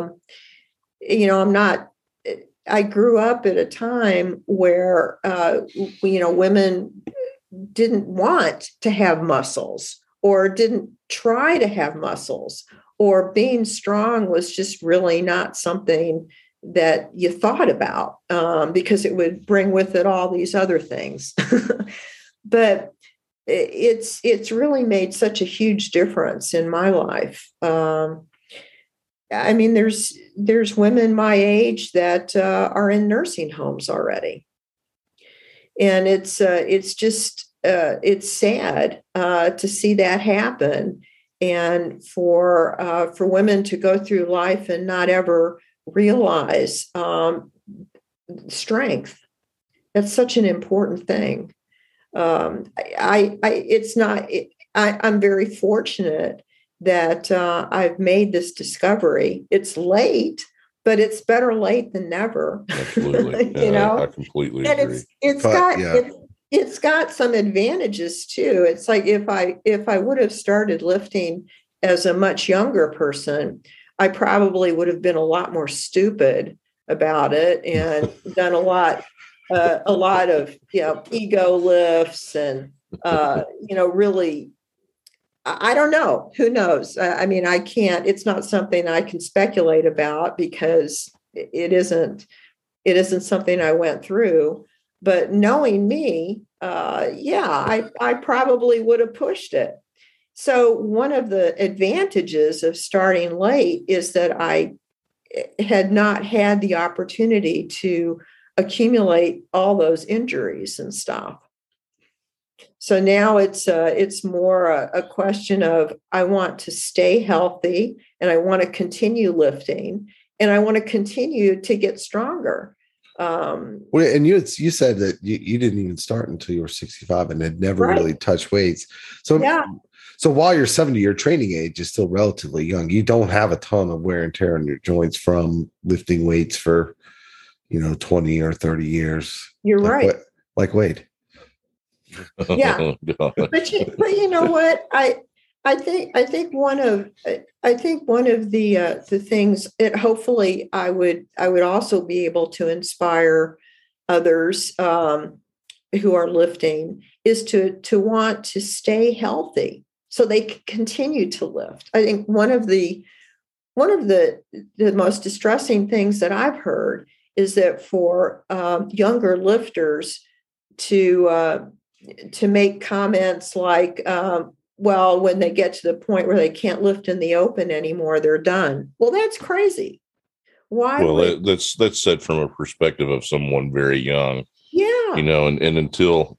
I grew up at a time where, women didn't want to have muscles or didn't try to have muscles, or being strong was just really not something that you thought about because it would bring with it all these other things. But it's really made such a huge difference in my life. I mean, there's women my age that are in nursing homes already, and it's sad to see that happen, and for women to go through life and not ever realize strength. That's such an important thing. I'm very fortunate that I've made this discovery. It's late, but it's better late than never. Absolutely. I completely agree. It's got some advantages too. It's like if I would have started lifting as a much younger person, I probably would have been a lot more stupid about it and done a lot of ego lifts and really, I don't know. Who knows? I mean, I can't. It's not something I can speculate about because it isn't something I went through. But knowing me, I probably would have pushed it. So one of the advantages of starting late is that I had not had the opportunity to accumulate all those injuries and stuff. So now it's more a question of I want to stay healthy and I want to continue lifting and I want to continue to get stronger. And you said that you didn't even start until you were 65 and had never really touched weights. So yeah. So while you're 70, your training age is still relatively young. You don't have a ton of wear and tear on your joints from lifting weights for 20 or 30 years. You're right. Like Wade. Yeah. but you know what? I think one of the things that hopefully I would also be able to inspire others who are lifting is to want to stay healthy so they can continue to lift. I think one of the most distressing things that I've heard is that for younger lifters to make comments like, well, when they get to the point where they can't lift in the open anymore, they're done. Well, that's crazy. Why? Well, that's said from a perspective of someone very young. Yeah. And until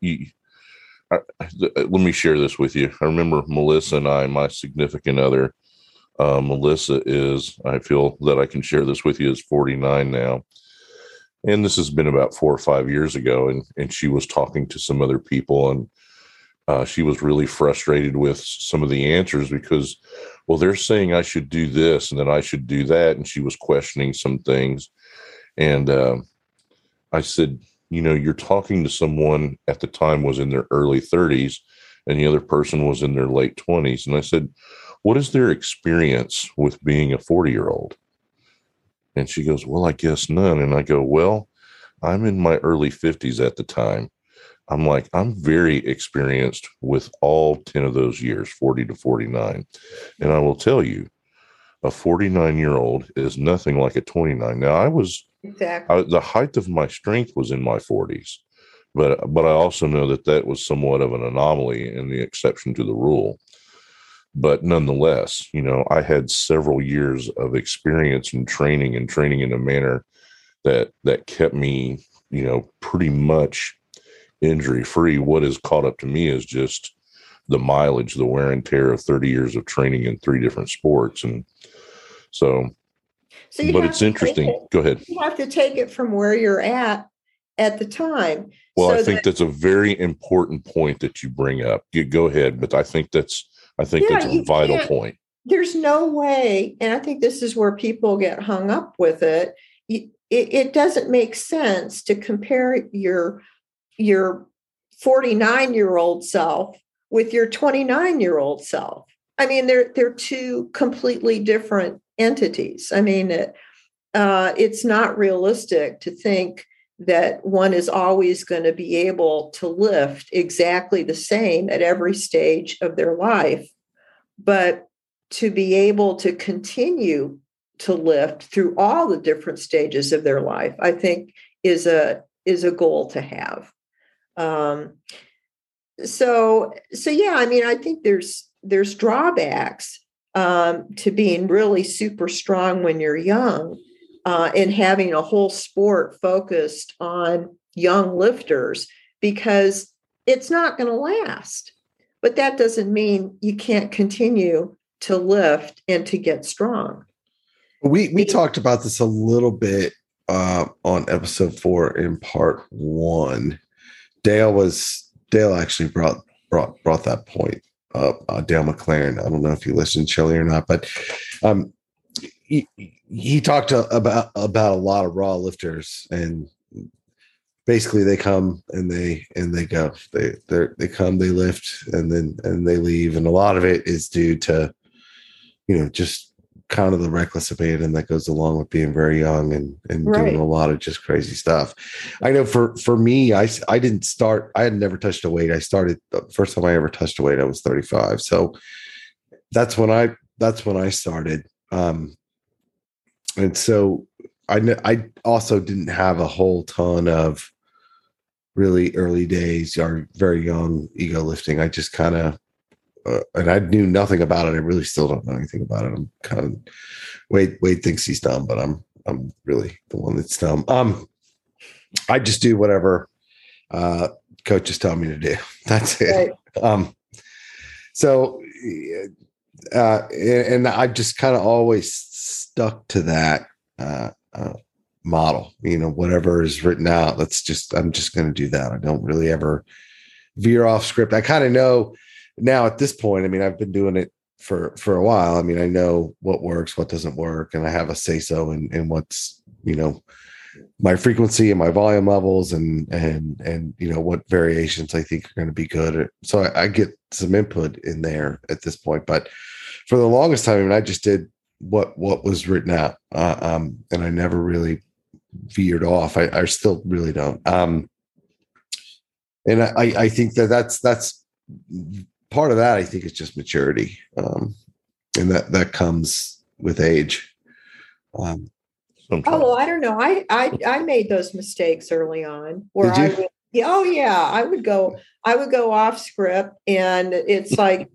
let me share this with you. I remember Melissa and I, my significant other, Melissa I feel that I can share this with you, is 49 now. And this has been about 4 or 5 years ago. And she was talking to some other people, and she was really frustrated with some of the answers because, well, they're saying I should do this and then I should do that. And she was questioning some things. And I said, you're talking to someone at the time was in their early 30s and the other person was in their late 20s. And I said, what is their experience with being a 40-year-old? And she goes, well, I guess none. And I go, well, I'm in my early 50s at the time. I'm like, I'm very experienced with all 10 of those years, 40 to 49. And I will tell you, a 49-year-old is nothing like a 29. Now, the height of my strength was in my 40s, but I also know that was somewhat of an anomaly and the exception to the rule. But nonetheless, I had several years of experience and training in a manner that kept me, pretty much injury free. What is caught up to me is just the mileage, the wear and tear of 30 years of training in 3 different sports. And so but it's interesting. Go ahead. You have to take it from where you're at the time. Well, I think that's a very important point that you bring up. You go ahead, but I think that's a vital point. There's no way, and I think this is where people get hung up with it. It doesn't make sense to compare your 49-year-old self with your 29-year-old self. I mean, they're 2 completely different entities. I mean, it's not realistic to think that one is always going to be able to lift exactly the same at every stage of their life, but to be able to continue to lift through all the different stages of their life, I think is a goal to have. So yeah, I mean, I think there's drawbacks to being really super strong when you're young, and having a whole sport focused on young lifters, because it's not going to last. But that doesn't mean you can't continue to lift and to get strong. We talked about this a little bit on episode 4 in part 1. Dale actually brought that point up. Dale McLaren. I don't know if you listened, Shelley, or not, but he talked about a lot of raw lifters, and basically they come and they go. They come, they lift, and they leave, and a lot of it is due to just kind of the reckless abandon that goes along with being very young and right. Doing a lot of just crazy stuff. I know for me, I didn't start. I had never touched a weight. I started the first time I ever touched a weight, I was 35. So that's when I started. And so I also didn't have a whole ton of really early days or very young ego lifting. I just kind of, and I knew nothing about it. I really still don't know anything about it. I'm kind of Wade thinks he's dumb, but I'm really the one that's dumb. I just do whatever coaches tell me to do. That's it. Right. And I just kind of always stuck to that model. Whatever is written out, I'm just going to do that. I don't really ever veer off script. I kind of know now at this point. I mean, I've been doing it for a while. I mean, I know what works, what doesn't work, and I have a say-so in what's, my frequency and my volume levels and what variations I think are going to be good. So I get some input in there at this point, but for the longest time, I mean, I just did what was written out. And I never really veered off. I still really don't. And I think that's part of that. I think it's just maturity. And that comes with age. Oh, I don't know. I made those mistakes early on where I would go off script, and it's like,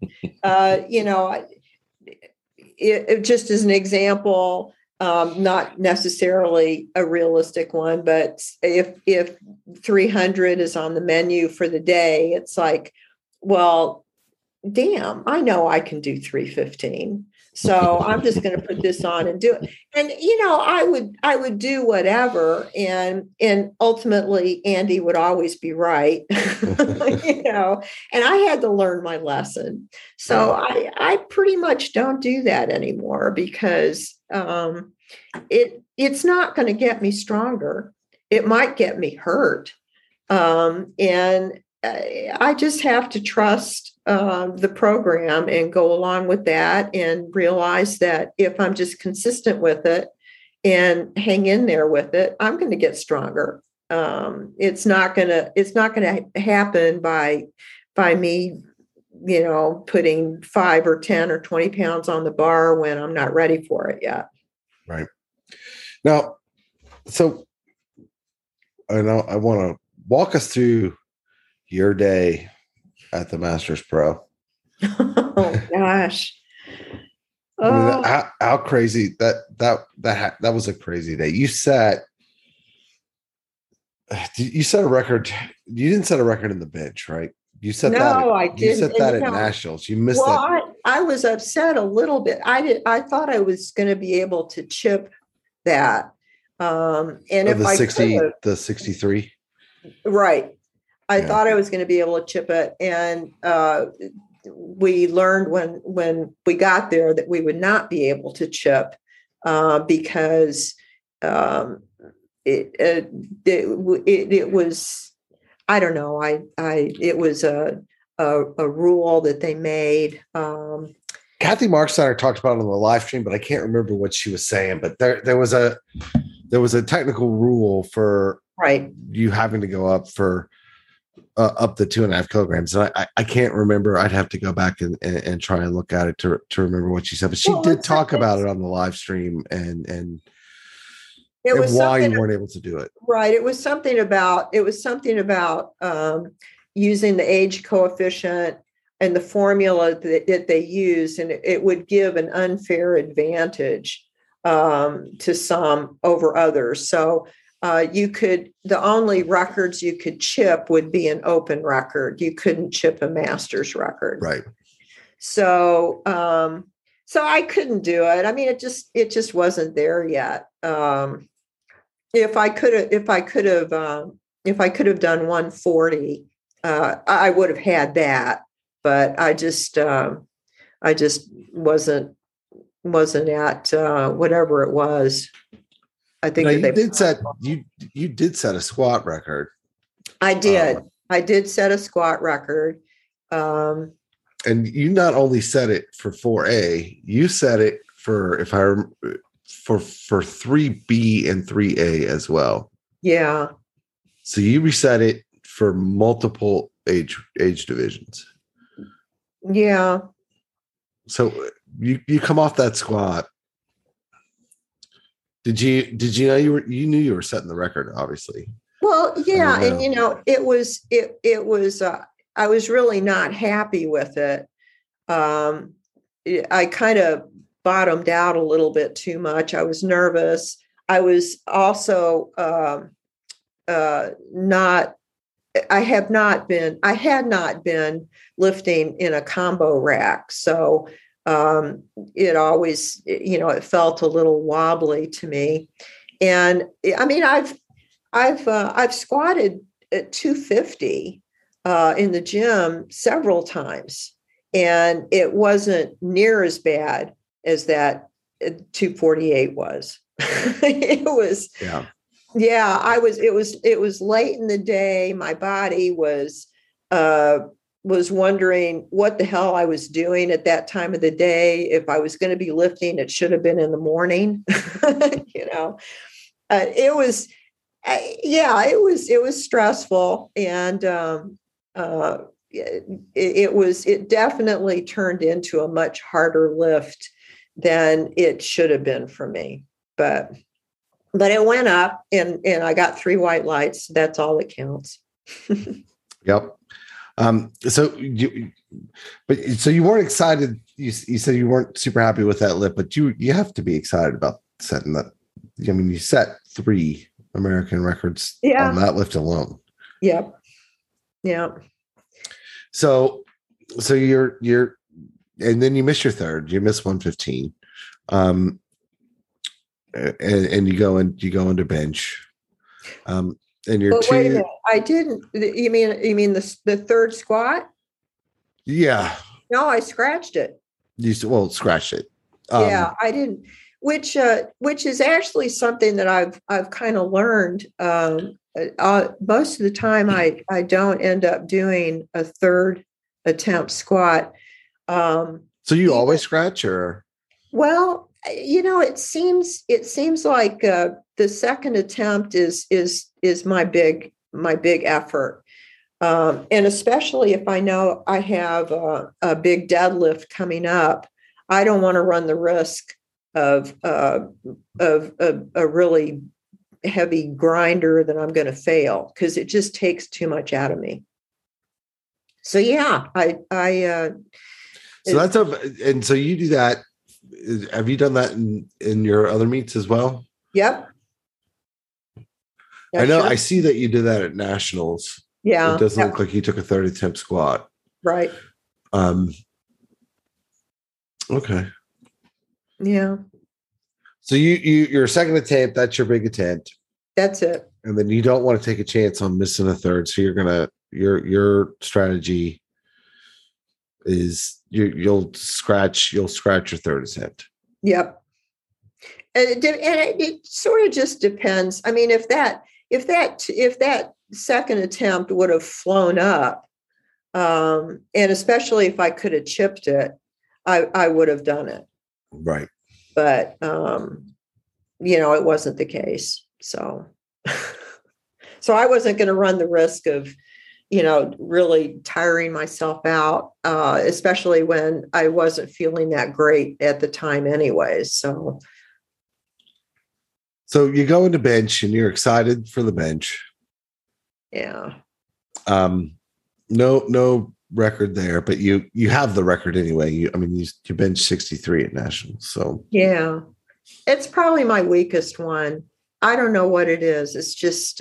it just as an example, not necessarily a realistic one, but if 300 is on the menu for the day, it's like, well, damn, I know I can do 3:15. So I'm just going to put this on and do it. And I would do whatever, and ultimately Andy would always be right. And I had to learn my lesson. So I pretty much don't do that anymore because it's not going to get me stronger. It might get me hurt. And I just have to trust the program and go along with that and realize that if I'm just consistent with it and hang in there with it, I'm going to get stronger. It's not going to happen by me, putting 5 or 10 or 20 pounds on the bar when I'm not ready for it yet. Right. Now, so I want to walk us through your day at the Masters Pro. Oh gosh. I mean, how crazy that was a crazy day. You set a record. You didn't set a record in the bench, right? You set I didn't. You set that at Nationals. You missed that. I was upset a little bit. I thought I was going to be able to chip that. And if the I 60, the 63, right. I thought I was going to be able to chip it. And we learned when we got there that we would not be able to chip because it was, I don't know. It was a rule that they made. Kathy Marksteiner talked about it on the live stream, but I can't remember what she was saying. But there was a technical rule for you having to go up for up to 2.5 kilograms. And I can't remember. I'd have to go back and try and look at it to remember what she said. But she did talk about it on the live stream and why you weren't able to do it. Right. It was something about using the age coefficient and the formula that they use, and it would give an unfair advantage to some over others. So the only records you could chip would be an open record. You couldn't chip a master's record. Right. So I couldn't do it. I mean, it just wasn't there yet. If I could have done 140, I would have had that, but I just wasn't at whatever it was. I think you did set a squat record. I did. I did set a squat record. And you not only set it for 4A, you set it for for 3B and 3A as well. Yeah. So you reset it for multiple age divisions. Yeah. So you come off that squat. Did you know you knew you were setting the record, obviously? Well, yeah. And it was I was really not happy with it. I kind of bottomed out a little bit too much. I was nervous. I was also I had not been lifting in a combo rack. So it always, it felt a little wobbly to me. And I mean, I've squatted at 250 in the gym several times, and it wasn't near as bad as that 248 was. It was, it was late in the day. My body was wondering what the hell I was doing at that time of the day. If I was going to be lifting, it should have been in the morning. It was stressful, and it definitely turned into a much harder lift than it should have been for me. But it went up, and I got 3 white lights. That's all that counts. Yep. So you weren't excited. You said you weren't super happy with that lift, but you have to be excited about setting that. I mean, you set 3 American records on that lift alone. Yep. Yeah. So so you're, and then you miss your third. You miss 115, and you go into bench, and you're But wait a two. minute, I didn't. You mean the third squat? Yeah, No, I scratched it. Scratch it. Yeah, I didn't. Which is actually something that I've kind of learned. Most of the time, I don't end up doing a third attempt squat. So you always scratch, or? Well, it seems like the second attempt is my big effort. And especially if I know I have a big deadlift coming up, I don't want to run the risk of a really heavy grinder that I'm going to fail, because it just takes too much out of me. So yeah, So that's and so you do that. Have you done that in your other meets as well? Yep. I know. Sure. I see that you did that at nationals. Yeah. It doesn't look like you took a 30 attempt squat. Right. Okay. Yeah. So your second attempt, that's your big attempt. That's it. And then you don't want to take a chance on missing a third. So your strategy is you'll scratch your third attempt. Yep. And it sort of just depends. I mean, if that second attempt would have flown up, and especially if I could have chipped it, I would have done it. Right. But it wasn't the case. So I wasn't going to run the risk of, really tiring myself out, especially when I wasn't feeling that great at the time anyways. So you go into bench and you're excited for the bench. Yeah. No record there, but you have the record anyway. You bench 63 at nationals. So yeah, it's probably my weakest one. I don't know what it is. It's just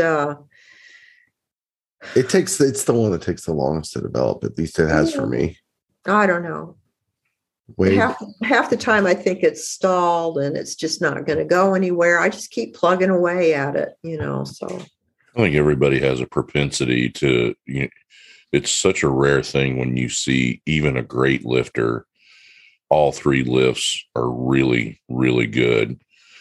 it's the one that takes the longest to develop. At least it has for me. I don't know. Half the time I think it's stalled and it's just not going to go anywhere. I just keep plugging away at it, so. I think everybody has a propensity to, it's such a rare thing when you see even a great lifter, all three lifts are really, really good.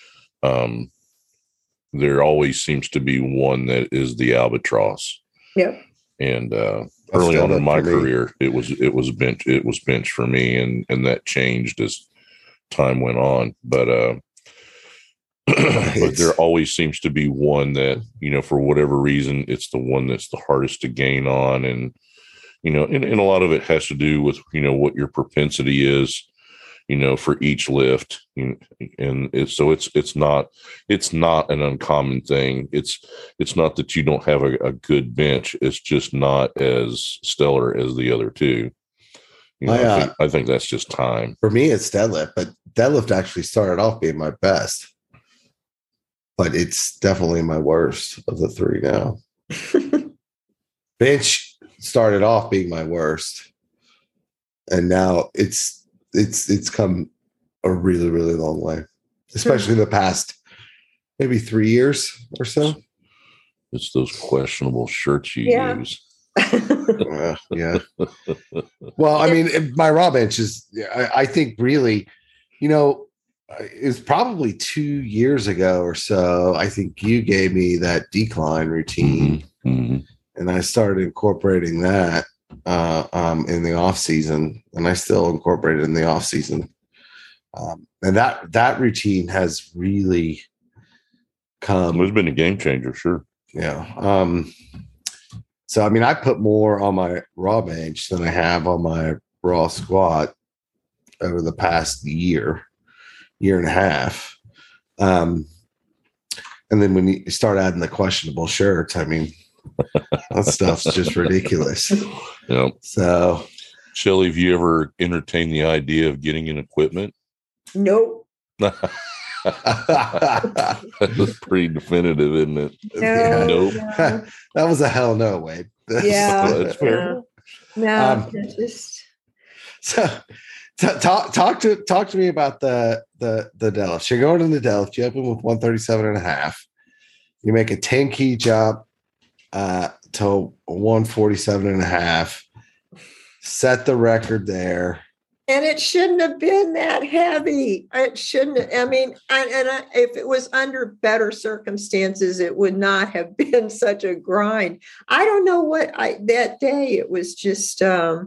There always seems to be one that is the albatross. Yep. And early on in my career, it was bench for me, and that changed as time went on. But but there always seems to be one that, for whatever reason, it's the one that's the hardest to gain on. And, and a lot of it has to do with, what your propensity is, for each lift. And it's not an uncommon thing. It's not that you don't have a good bench. It's just not as stellar as the other two. I think that's just time. For me, it's deadlift, but deadlift actually started off being my best. But it's definitely my worst of the three now. Bench started off being my worst, and now it's come a really, really long way, especially the past maybe 3 years or so. It's those questionable shirts you use. Yeah. Well, I mean, my raw bench is, I think, really, it was probably 2 years ago or so. I think you gave me that decline routine, and I started incorporating that in the off season, and I still incorporate it in the off season. And that routine has really come. It's been a game changer, sure. Yeah. So, I put more on my raw bench than I have on my raw squat over the past year and a half. And then when you start adding the questionable shirts, that stuff's just ridiculous. Yeah. So, Shelly, have you ever entertained the idea of getting an equipment? Nope. That was pretty definitive, isn't it? Yeah. Nope. That was a hell no, Wade. Yeah. That's fair. No, just So talk to me about the deadlift. You're going to the deadlift. You open with 137.5. You make a 10 key jump to 147.5. Set the record there. And it shouldn't have been that heavy. It shouldn't. I mean, if it was under better circumstances, it would not have been such a grind. I don't know what that day. It was just.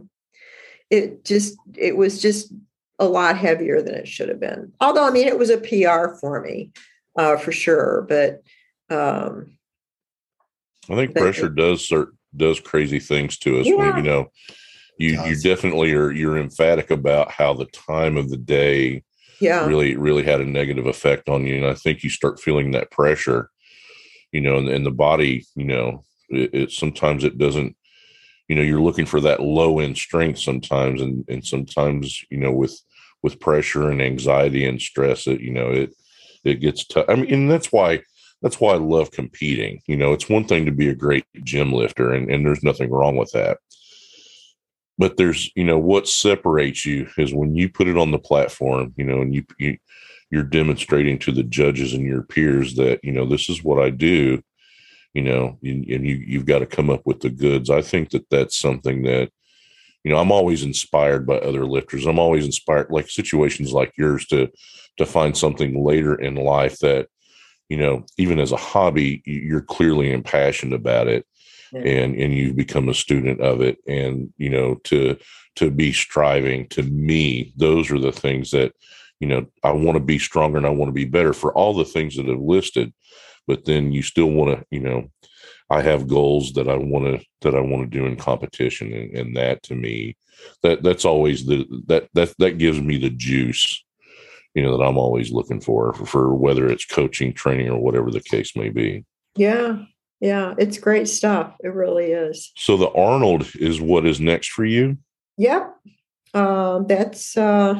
It was just a lot heavier than it should have been. Although, I mean, it was a PR for me, for sure. But I think pressure does crazy things to us. Yeah. When, you definitely you're emphatic about how the time of the day really had a negative effect on you. And I think you start feeling that pressure, and the body, it sometimes it doesn't, you're looking for that low end strength sometimes. And sometimes, with pressure and anxiety and stress, it gets tough. I mean, and that's why I love competing. It's one thing to be a great gym lifter, and there's nothing wrong with that. But there's, what separates you is when you put it on the platform, and you're demonstrating to the judges and your peers that, this is what I do, and you've got to come up with the goods. I think that that's something that, I'm always inspired by other lifters. I'm always inspired, like situations like yours, to find something later in life that, even as a hobby, you're clearly impassioned about it. And you've become a student of it. And, to be striving, to me, those are the things that, I want to be stronger and I want to be better for all the things that I've listed. But then you still want to, I have goals that I want to do in competition. And that, to me, that's always that gives me the juice, that I'm always looking for whether it's coaching, training, or whatever the case may be. Yeah. Yeah, it's great stuff. It really is. So the Arnold is what is next for you? Yep. That's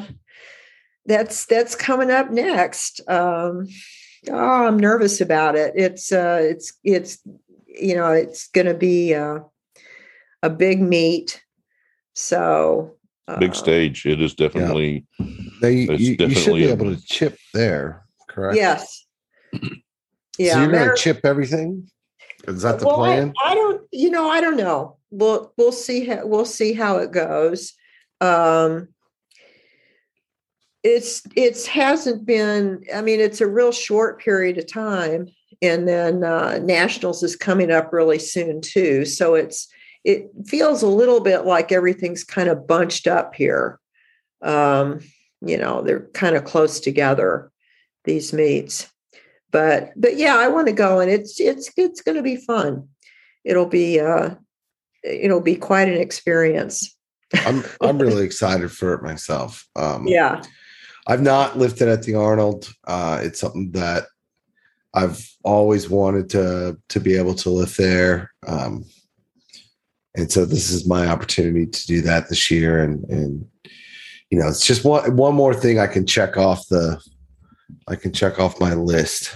coming up next. I'm nervous about it. It's going to be a big meet. So Big stage. It is definitely. Yeah. You should be able to chip there, correct? Yes. Yeah. So you're going to chip everything? Is that the plan? I don't know. We'll see how it goes. It hasn't been, I mean, it's a real short period of time. And then Nationals is coming up really soon too. So it feels a little bit like everything's kind of bunched up here. They're kind of close together, these meets. But yeah, I want to go, and it's going to be fun. It'll be quite an experience. I'm really excited for it myself. Yeah, I've not lifted at the Arnold. It's something that I've always wanted to be able to lift there. And so this is my opportunity to do that this year. And it's just one more thing I can check off my list.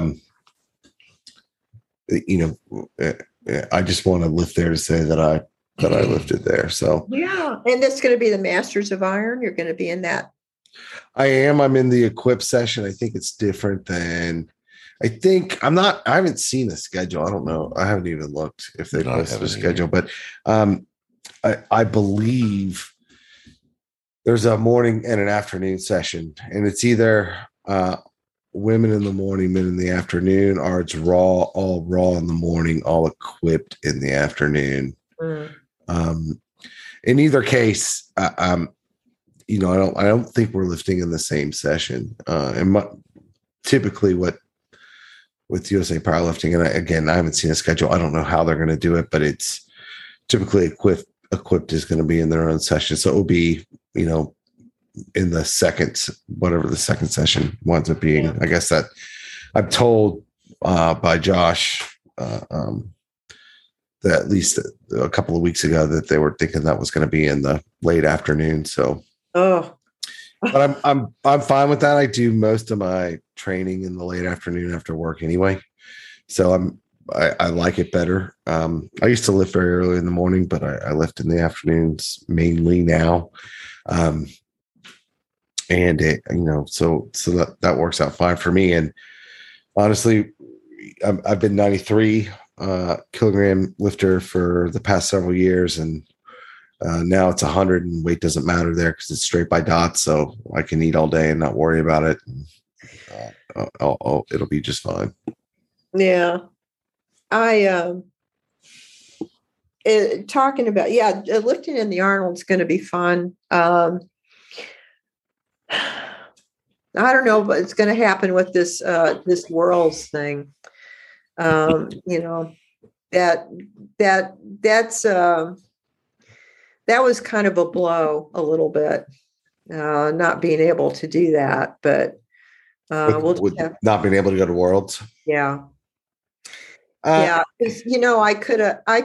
I just want to lift there to say that I lifted there. So yeah. And this is going to be the Masters of Iron. You're going to be in that. I am. I'm in the equip session. I think it's different than. I haven't seen the schedule. I don't know. I haven't even looked if they posted the schedule, but I believe there's a morning and an afternoon session, and it's either women in the morning, men in the afternoon, or it's all raw in the morning, all equipped in the afternoon. In either case, I don't think we're lifting in the same session. And typically with USA Powerlifting, and I haven't seen a schedule. I don't know how they're going to do it, but it's typically equipped is going to be in their own session. So it will be, in the second, whatever the second session winds up being. I guess that I'm told by Josh that at least a couple of weeks ago that they were thinking that was going to be in the late afternoon. So, but I'm fine with that. I do most of my training in the late afternoon after work anyway. So I like it better. I used to lift very early in the morning, but I lift in the afternoons mainly now. And it, so that works out fine for me. And honestly, I've been 93 kilogram lifter for the past several years, and now it's 100, and weight doesn't matter there because it's straight by dots, so I can eat all day and not worry about it. And, it'll be just fine. Yeah, talking about lifting in the Arnold's going to be fun. I don't know what's going to happen with this Worlds thing. That was kind of a blow a little bit, not being able to do that, but not being able to go to Worlds. Yeah. I could have, I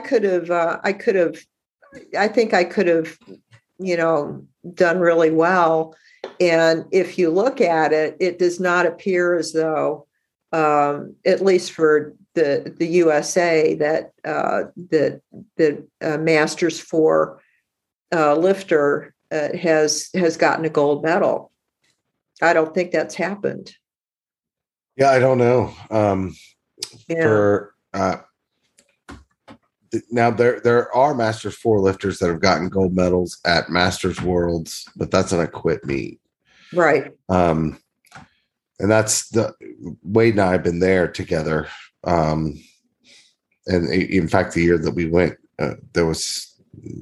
think I could have, done really well. And if you look at it, it does not appear as though, at least for the USA, that the Masters 4 lifter has gotten a gold medal. I don't think that's happened. Yeah, I don't know. Now there are Masters 4 lifters that have gotten gold medals at Masters Worlds, but that's an quit meet. Right. And that's Wade and I have been there together. And in fact, the year that we went, there was,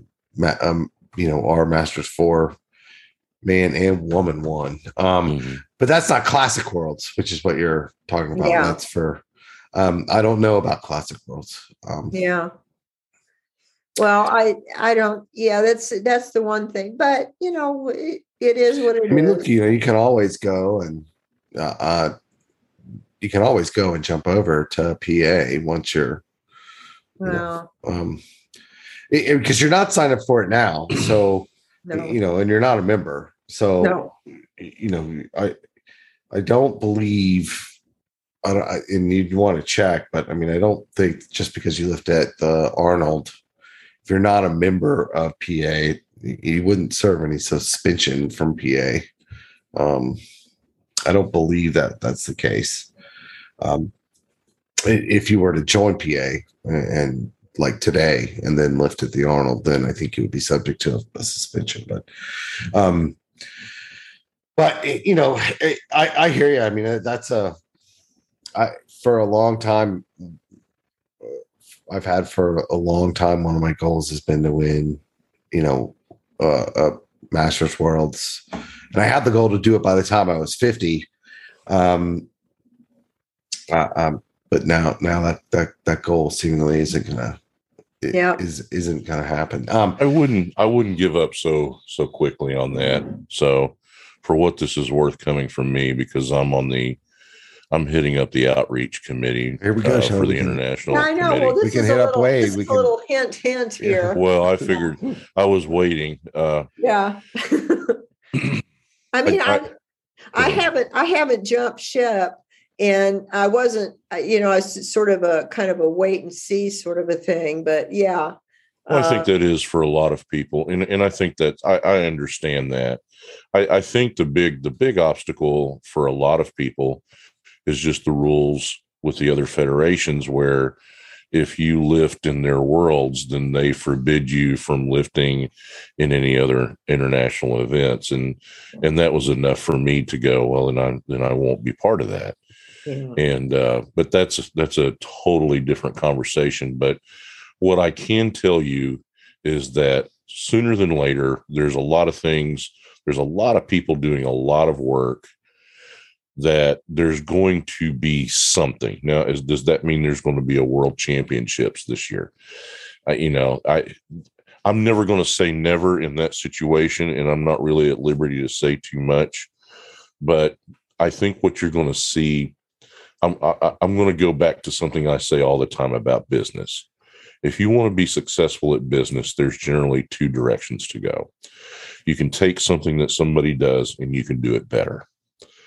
our Masters 4 man and woman won. But that's not Classic Worlds, which is what you're talking about. Yeah. That's for, I don't know about Classic Worlds. Well, I don't. Yeah, that's the one thing. But it is what it is. I mean, look, you can always go and jump over to PA once you're, because you're not signed up for it now. So, no. And you're not a member. So, no. I don't believe. And you'd want to check, but I mean, I don't think just because you lift at the Arnold, if you're not a member of PA, you wouldn't serve any suspension from PA. I don't believe that that's the case. If you were to join PA and like today and then lift at the Arnold, then I think you would be subject to a suspension. But I hear you. I mean, that's for a long time, I've had for a long time, one of my goals has been to win, Masters Worlds. And I had the goal to do it by the time I was 50. But now that goal seemingly isn't gonna happen. I wouldn't give up so quickly on that. So for what this is worth coming from me, because I'm hitting up the outreach committee. Here we go, for the international. I know. Committee. Well, this we can is hit a up Wade. We can a little hint here. Well, I figured I was waiting. Yeah. I mean, I haven't jumped ship, and I wasn't. It's sort of a kind of a wait and see sort of a thing. But yeah. Well, I think that is for a lot of people, and I think that I understand that. I think the big obstacle for a lot of people is just the rules with the other federations, where if you lift in their worlds, then they forbid you from lifting in any other international events. And that was enough for me to go, well, then I won't be part of that. Yeah. And, but that's a totally different conversation. But what I can tell you is that sooner than later, there's a lot of people doing a lot of work, that there's going to be something. Now, does that mean there's going to be a world championships this year? I'm never going to say never in that situation, and I'm not really at liberty to say too much. But I think what you're going to see, I'm going to go back to something I say all the time about business. If you want to be successful at business, there's generally two directions to go. You can take something that somebody does and you can do it better.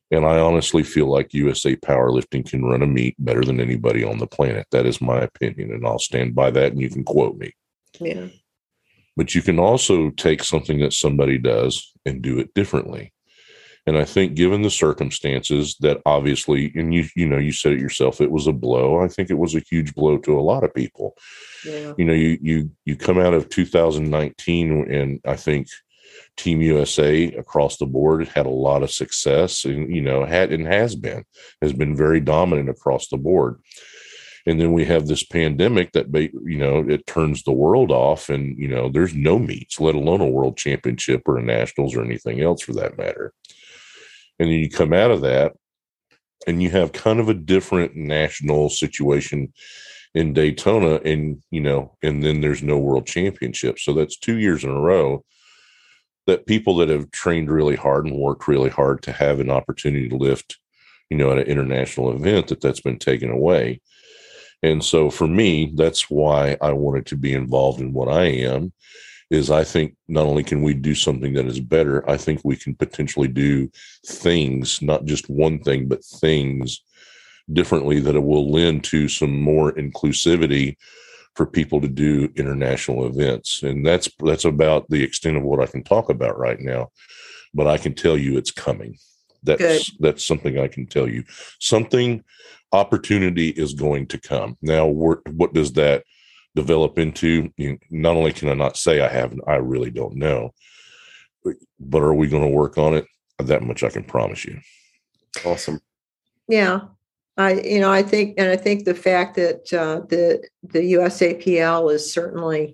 And I honestly feel like USA Powerlifting can run a meet better than anybody on the planet. That is my opinion, and I'll stand by that, and you can quote me. Yeah. But you can also take something that somebody does and do it differently. And I think given the circumstances that obviously, and you said it yourself, it was a blow. I think it was a huge blow to a lot of people. Yeah. You come out of 2019, and I think Team USA across the board had a lot of success, and has been very dominant across the board. And then we have this pandemic that it turns the world off, and there's no meets, let alone a world championship or a nationals or anything else for that matter. And then you come out of that, and you have kind of a different national situation in Daytona, and then there's no world championship. So that's 2 years in a row that people that have trained really hard and worked really hard to have an opportunity to lift, at an international event, that's been taken away. And so for me, that's why I wanted to be involved in what I am, is I think not only can we do something that is better, I think we can potentially do things, not just one thing, but things differently that it will lend to some more inclusivity for people to do international events. And that's about the extent of what I can talk about right now, but I can tell you it's coming. That's something I can tell you. Opportunity is going to come. Now, what does that develop into? Not only can I not say I haven't, I really don't know, but are we going to work on it? That much I can promise you. Awesome. Yeah. I think the fact that the USAPL is certainly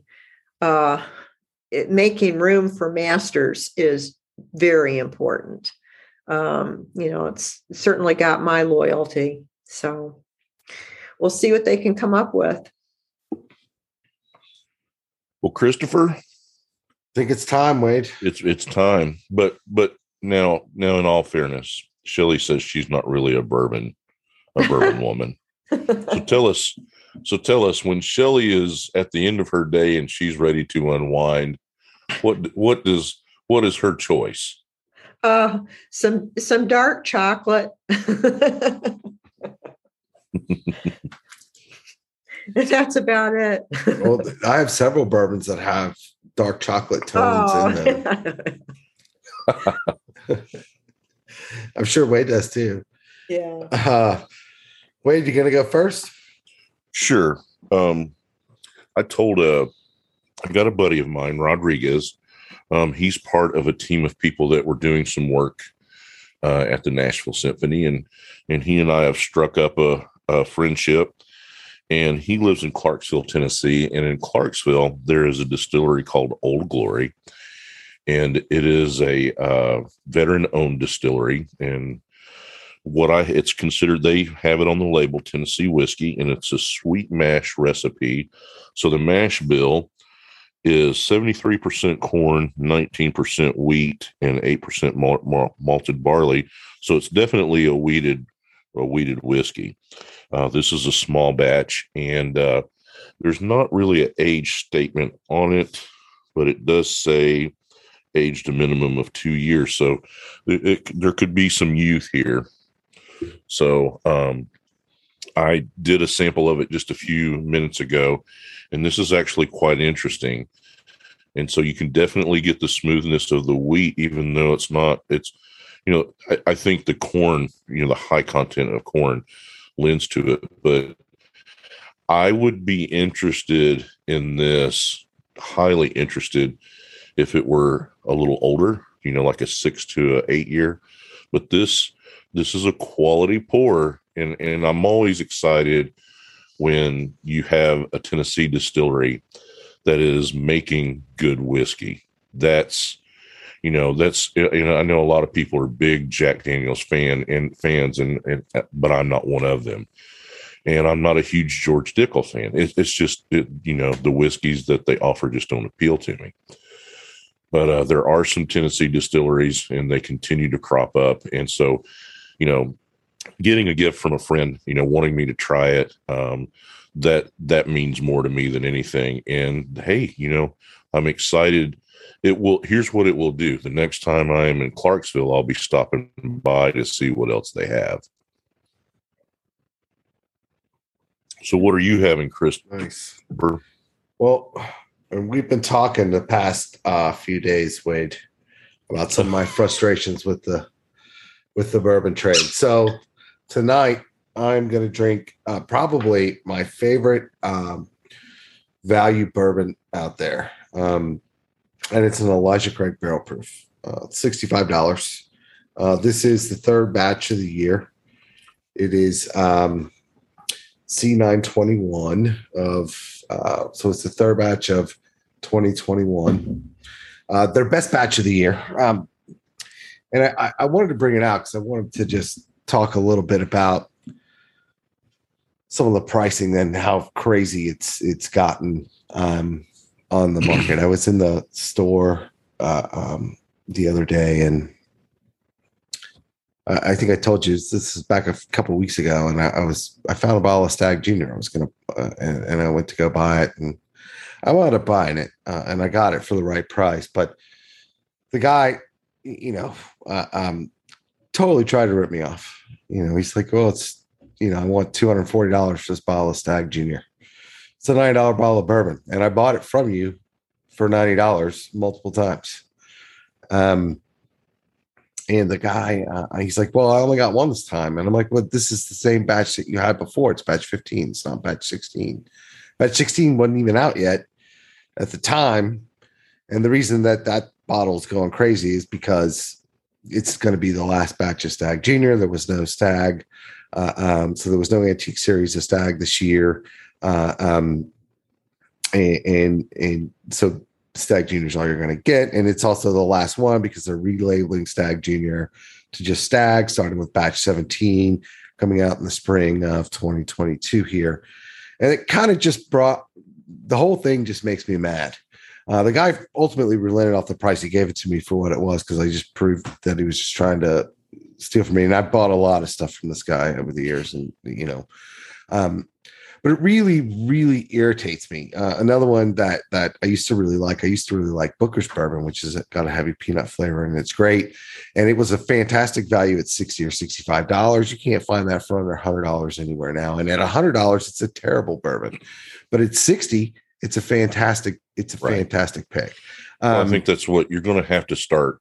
making room for masters is very important. It's certainly got my loyalty. So we'll see what they can come up with. Well, Christopher, I think it's time, Wade. It's time. But now in all fairness, Shelly says she's not really a bourbon woman. So tell us when Shelly is at the end of her day and she's ready to unwind, what is her choice? Some dark chocolate. That's about it. Well, I have several bourbons that have dark chocolate tones in them. I'm sure Wade does too. Yeah. Wade, you gonna go first? Sure. I've got a buddy of mine, Rodriguez. He's part of a team of people that were doing some work at the Nashville Symphony, and he and I have struck up a friendship. And he lives in Clarksville, Tennessee. And in Clarksville, there is a distillery called Old Glory, and it is a veteran-owned distillery. And it's considered, they have it on the label, Tennessee whiskey, and it's a sweet mash recipe. So the mash bill is 73% corn, 19% wheat, and 8% malted barley. So it's definitely a weeded whiskey. This is a small batch, and there's not really an age statement on it, but it does say aged a minimum of 2 years. So there could be some youth here. So I did a sample of it just a few minutes ago, and this is actually quite interesting. And so you can definitely get the smoothness of the wheat, even though I think the corn, the high content of corn lends to it. But I would be interested in this, highly interested, if it were a little older, like a 6 to 8 year. But this is a quality pour, and I'm always excited when you have a Tennessee distillery that is making good whiskey. I know a lot of people are big Jack Daniel's fans, but I'm not one of them. And I'm not a huge George Dickel fan. It's just, the whiskeys that they offer just don't appeal to me. But there are some Tennessee distilleries, and they continue to crop up. And so, getting a gift from a friend, wanting me to try it, that means more to me than anything. And hey, I'm excited It will. Here's what it will do. The next time I am in Clarksville, I'll be stopping by to see what else they have. So, what are you having, Chris? Nice. Well, and we've been talking the past few days, Wade, about some of my frustrations with the bourbon trade. So tonight I'm going to drink probably my favorite value bourbon out there. And it's an Elijah Craig Barrel Proof, $65. This is the third batch of the year. It is C921 of, so it's the third batch of 2021. Their best batch of the year. And I wanted to bring it out because I wanted to just talk a little bit about some of the pricing and how crazy it's gotten on the market. I was in the store the other day, and I think I told you this is back a couple of weeks ago, and I found a bottle of Stag Junior. I was gonna and I went to go buy it, and I wound up buying it, and I got it for the right price. But the guy, totally tried to rip me off. He's like, well, it's, I want $240 for this bottle of Stag Junior. It's a $90 bottle of bourbon, and I bought it from you for $90 multiple times. And the guy, he's like, well, I only got one this time. And I'm like, well, this is the same batch that you had before. It's batch 15. It's not batch 16. Batch 16 wasn't even out yet at the time. And the reason that bottle is going crazy is because it's going to be the last batch of Stag Junior. There was no Stag. So there was no Antique Series of Stag this year. And so Stag Junior is all you're going to get. And it's also the last one because they're relabeling Stag Junior to just Stag, starting with batch 17, coming out in the spring of 2022 here. And it kind of just the whole thing just makes me mad. The guy ultimately relented off the price. He gave it to me for what it was because I just proved that he was just trying to steal from me. And I bought a lot of stuff from this guy over the years, and but it really, really irritates me. Another one that I used to really like. I used to really like Booker's Bourbon, which has got a heavy peanut flavor, and it's great. And it was a fantastic value at $60 or $65. You can't find that for under $100 anywhere now. And at $100, it's a terrible bourbon. But at $60, it's a fantastic pick. I think that's what you're going to have to start.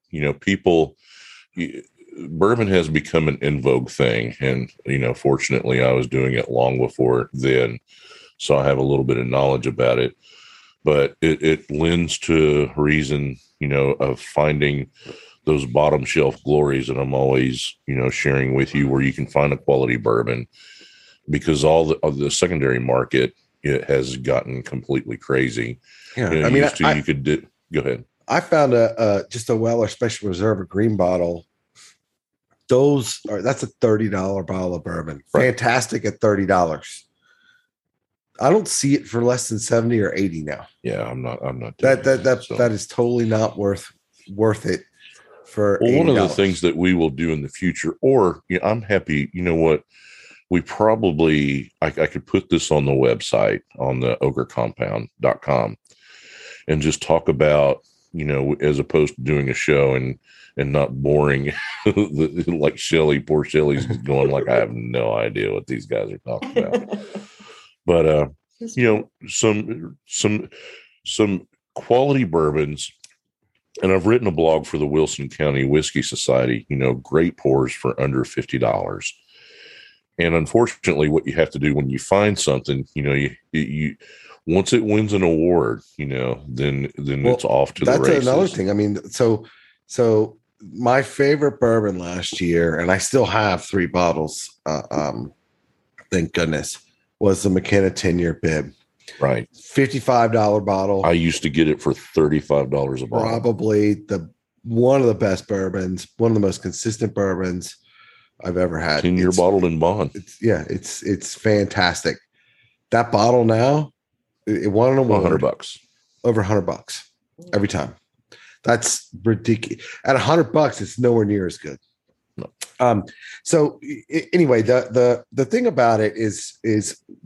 Bourbon has become an in vogue thing. And, fortunately I was doing it long before then. So I have a little bit of knowledge about it, but it lends to reason, of finding those bottom shelf glories that I'm always, sharing with you, where you can find a quality bourbon, because all of the secondary market, it has gotten completely crazy. Yeah. Go ahead. I found just a Weller Special Reserve, a green bottle. That's a $30 bottle of bourbon. Right. Fantastic at $30. I don't see it for less than 70 or 80 now. Yeah, I'm not that is totally not worth it for $80. One of the things that we will do in the future, or I'm happy, what we probably, I could put this on the website on the ogrecompound.com and just talk about, as opposed to doing a show and not boring like Shelly, poor Shelly's going like, I have no idea what these guys are talking about. But, some quality bourbons, and I've written a blog for the Wilson County Whiskey Society, great pours for under $50. And unfortunately, what you have to do when you find something, you once it wins an award, then it's off to the races. That's another thing. I mean, so my favorite bourbon last year, and I still have 3 bottles, thank goodness, was the McKenna 10-year bib. Right. $55 bottle. I used to get it for $35 a bottle. Probably one of the best bourbons, one of the most consistent bourbons I've ever had. 10-year bottled in bond. It's fantastic. That bottle now, it won an award. $100. Over $100 every time. That's ridiculous. At $100, it's nowhere near as good. No. So anyway, the thing about it is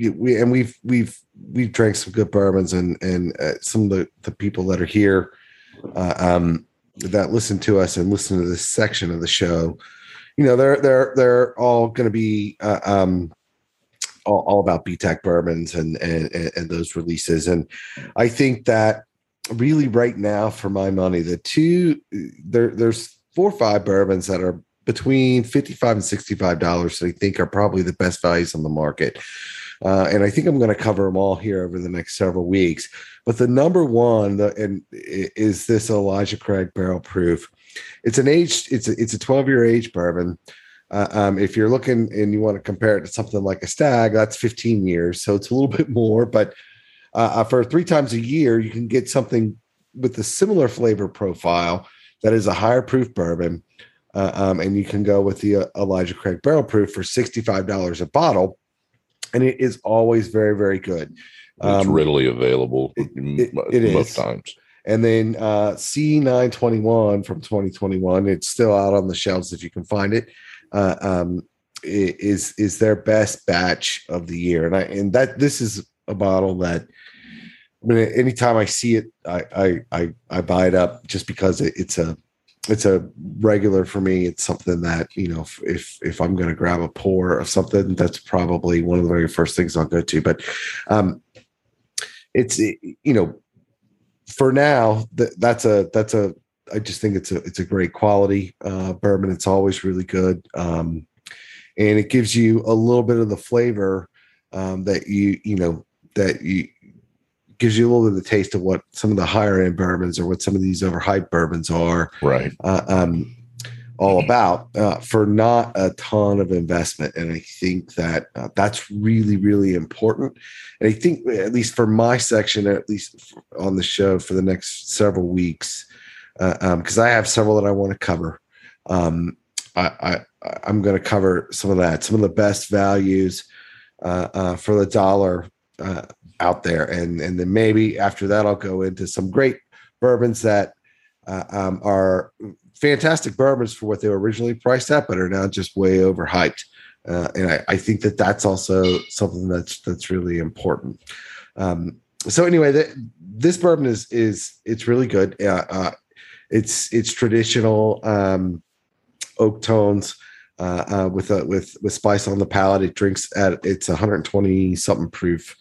we've drank some good bourbons, and some of the people that are here that listen to us and listen to this section of the show, they're all going to be all about BTAC bourbons and those releases. And I think that really right now, for my money, there's 4 or 5 bourbons that are between $55 and $65 that I think are probably the best values on the market. And I think I'm going to cover them all here over the next several weeks. But the number one is this Elijah Craig Barrel Proof. It's a 12-year aged bourbon. If you're looking and you want to compare it to something like a Stag, that's 15 years. So it's a little bit more, but for 3 times a year, you can get something with a similar flavor profile that is a higher proof bourbon. And you can go with the Elijah Craig Barrel Proof for $65 a bottle. And it is always very, very good. It's readily available most times. And then C921 from 2021, it's still out on the shelves if you can find it. Is their best batch of the year, and this is a bottle that, I mean, anytime I see it, I buy it up just because it's a regular for me. It's something that, if I'm going to grab a pour of something, that's probably one of the very first things I'll go to. But it's for now, I just think it's a great quality bourbon. It's always really good, and it gives you a little bit of the flavor gives you a little bit of the taste of what some of the higher end bourbons or what some of these overhyped bourbons are. Right. All about for not a ton of investment. And I think that that's really, really important. And I think, at least for my section, at least on the show for the next several weeks, because I have several that I want to cover. I'm going to cover some of that, some of the best values for the dollar out there. And then maybe after that, I'll go into some great bourbons that are fantastic bourbons for what they were originally priced at, but are now just way overhyped. And I think that that's also something that's really important. So anyway, this bourbon it's really good. It's traditional oak tones with spice on the palate. It's 120 something proof.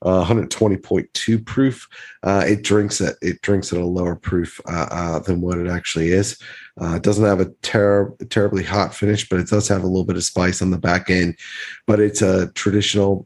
120.2 proof. It drinks at a lower proof than what it actually is. It doesn't have a terribly hot finish, but it does have a little bit of spice on the back end. But it's a traditional,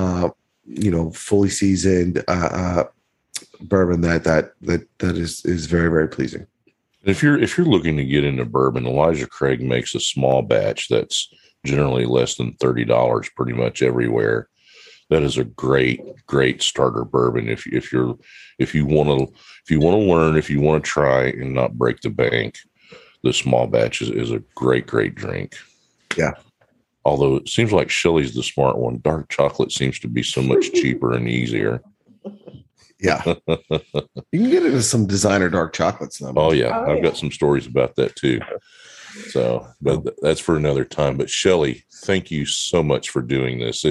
fully seasoned bourbon that is very, very pleasing. If you're looking to get into bourbon, Elijah Craig makes a small batch that's generally less than $30 pretty much everywhere. That is a great starter bourbon. If you want to learn, if you want to try and not break the bank, the small batch is a great drink. Yeah. Although it seems like Shelley's the smart one. Dark chocolate seems to be so much cheaper and easier. Yeah. You can get into some designer dark chocolates now. Oh yeah. I've got some stories about that too. So, but that's for another time. But Shelley, thank you so much for doing this.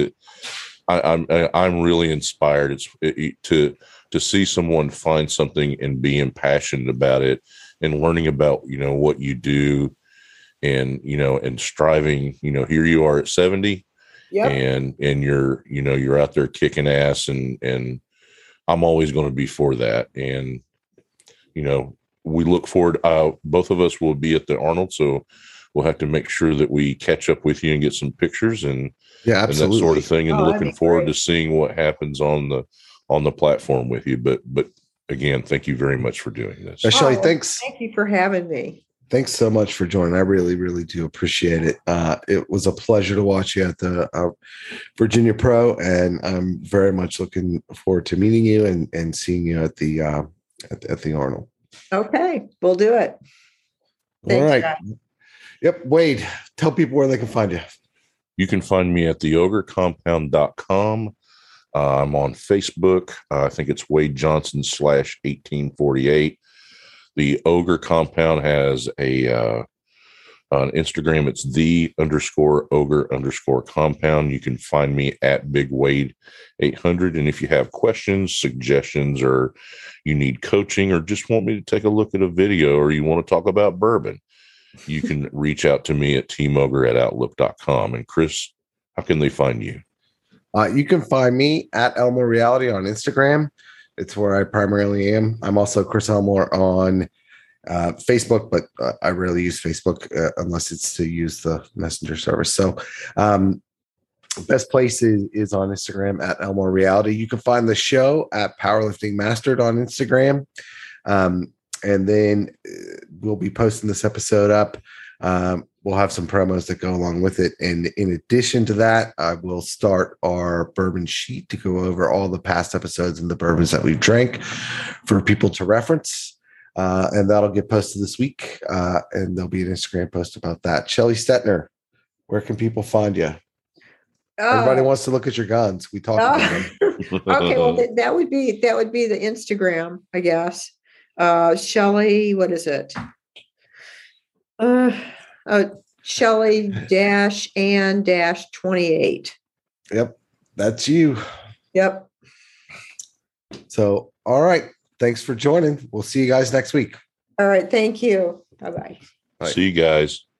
I'm really inspired. To see someone find something and be impassioned about it and learning about, what you do and, and striving, here you are at 70 and you're out there kicking ass and I'm always going to be for that. And, we look forward, both of us will be at the Arnold. So we'll have to make sure that we catch up with you and get some pictures and that sort of thing. And looking forward to seeing what happens on the platform with you. But again, thank you very much for doing this. Shelley, thanks. Thank you for having me. Thanks so much for joining. I really, really do appreciate it. It was a pleasure to watch you at the Virginia Pro, and I'm very much looking forward to meeting you and seeing you at the Arnold. Okay, we'll do it. Thanks, all right. Dad. Yep. Wade, tell people where they can find you. You can find me at theogrecompound.com. I'm on Facebook. I think it's Wade Johnson /1848. The Ogre Compound has a On Instagram, it's the_ogre_compound. You can find me at Big Wade 800. And if you have questions, suggestions, or you need coaching, or just want me to take a look at a video, or you want to talk about bourbon, you can reach out to me at tmoger@outlook.com. And Chris, how can they find you? You can find me at Elmore Reality on Instagram. It's where I primarily am. I'm also Chris Elmore on Facebook, but I rarely use Facebook unless it's to use the messenger service. So best place is on Instagram at Elmore Reality. You can find the show at Powerlifting Mastered on Instagram. And then we'll be posting this episode up. We'll have some promos that go along with it. And in addition to that, I will start our bourbon sheet to go over all the past episodes and the bourbons that we've drank for people to reference. And that'll get posted this week. And there'll be an Instagram post about that. Shelly Stetner, where can people find you? Everybody wants to look at your guns. We talked about them. Okay, well that would be the Instagram, I guess. Shelly, what is it? Shelly-and-28. Yep, that's you. Yep. So, all right. Thanks for joining. We'll see you guys next week. All right. Thank you. Bye-bye. See you guys.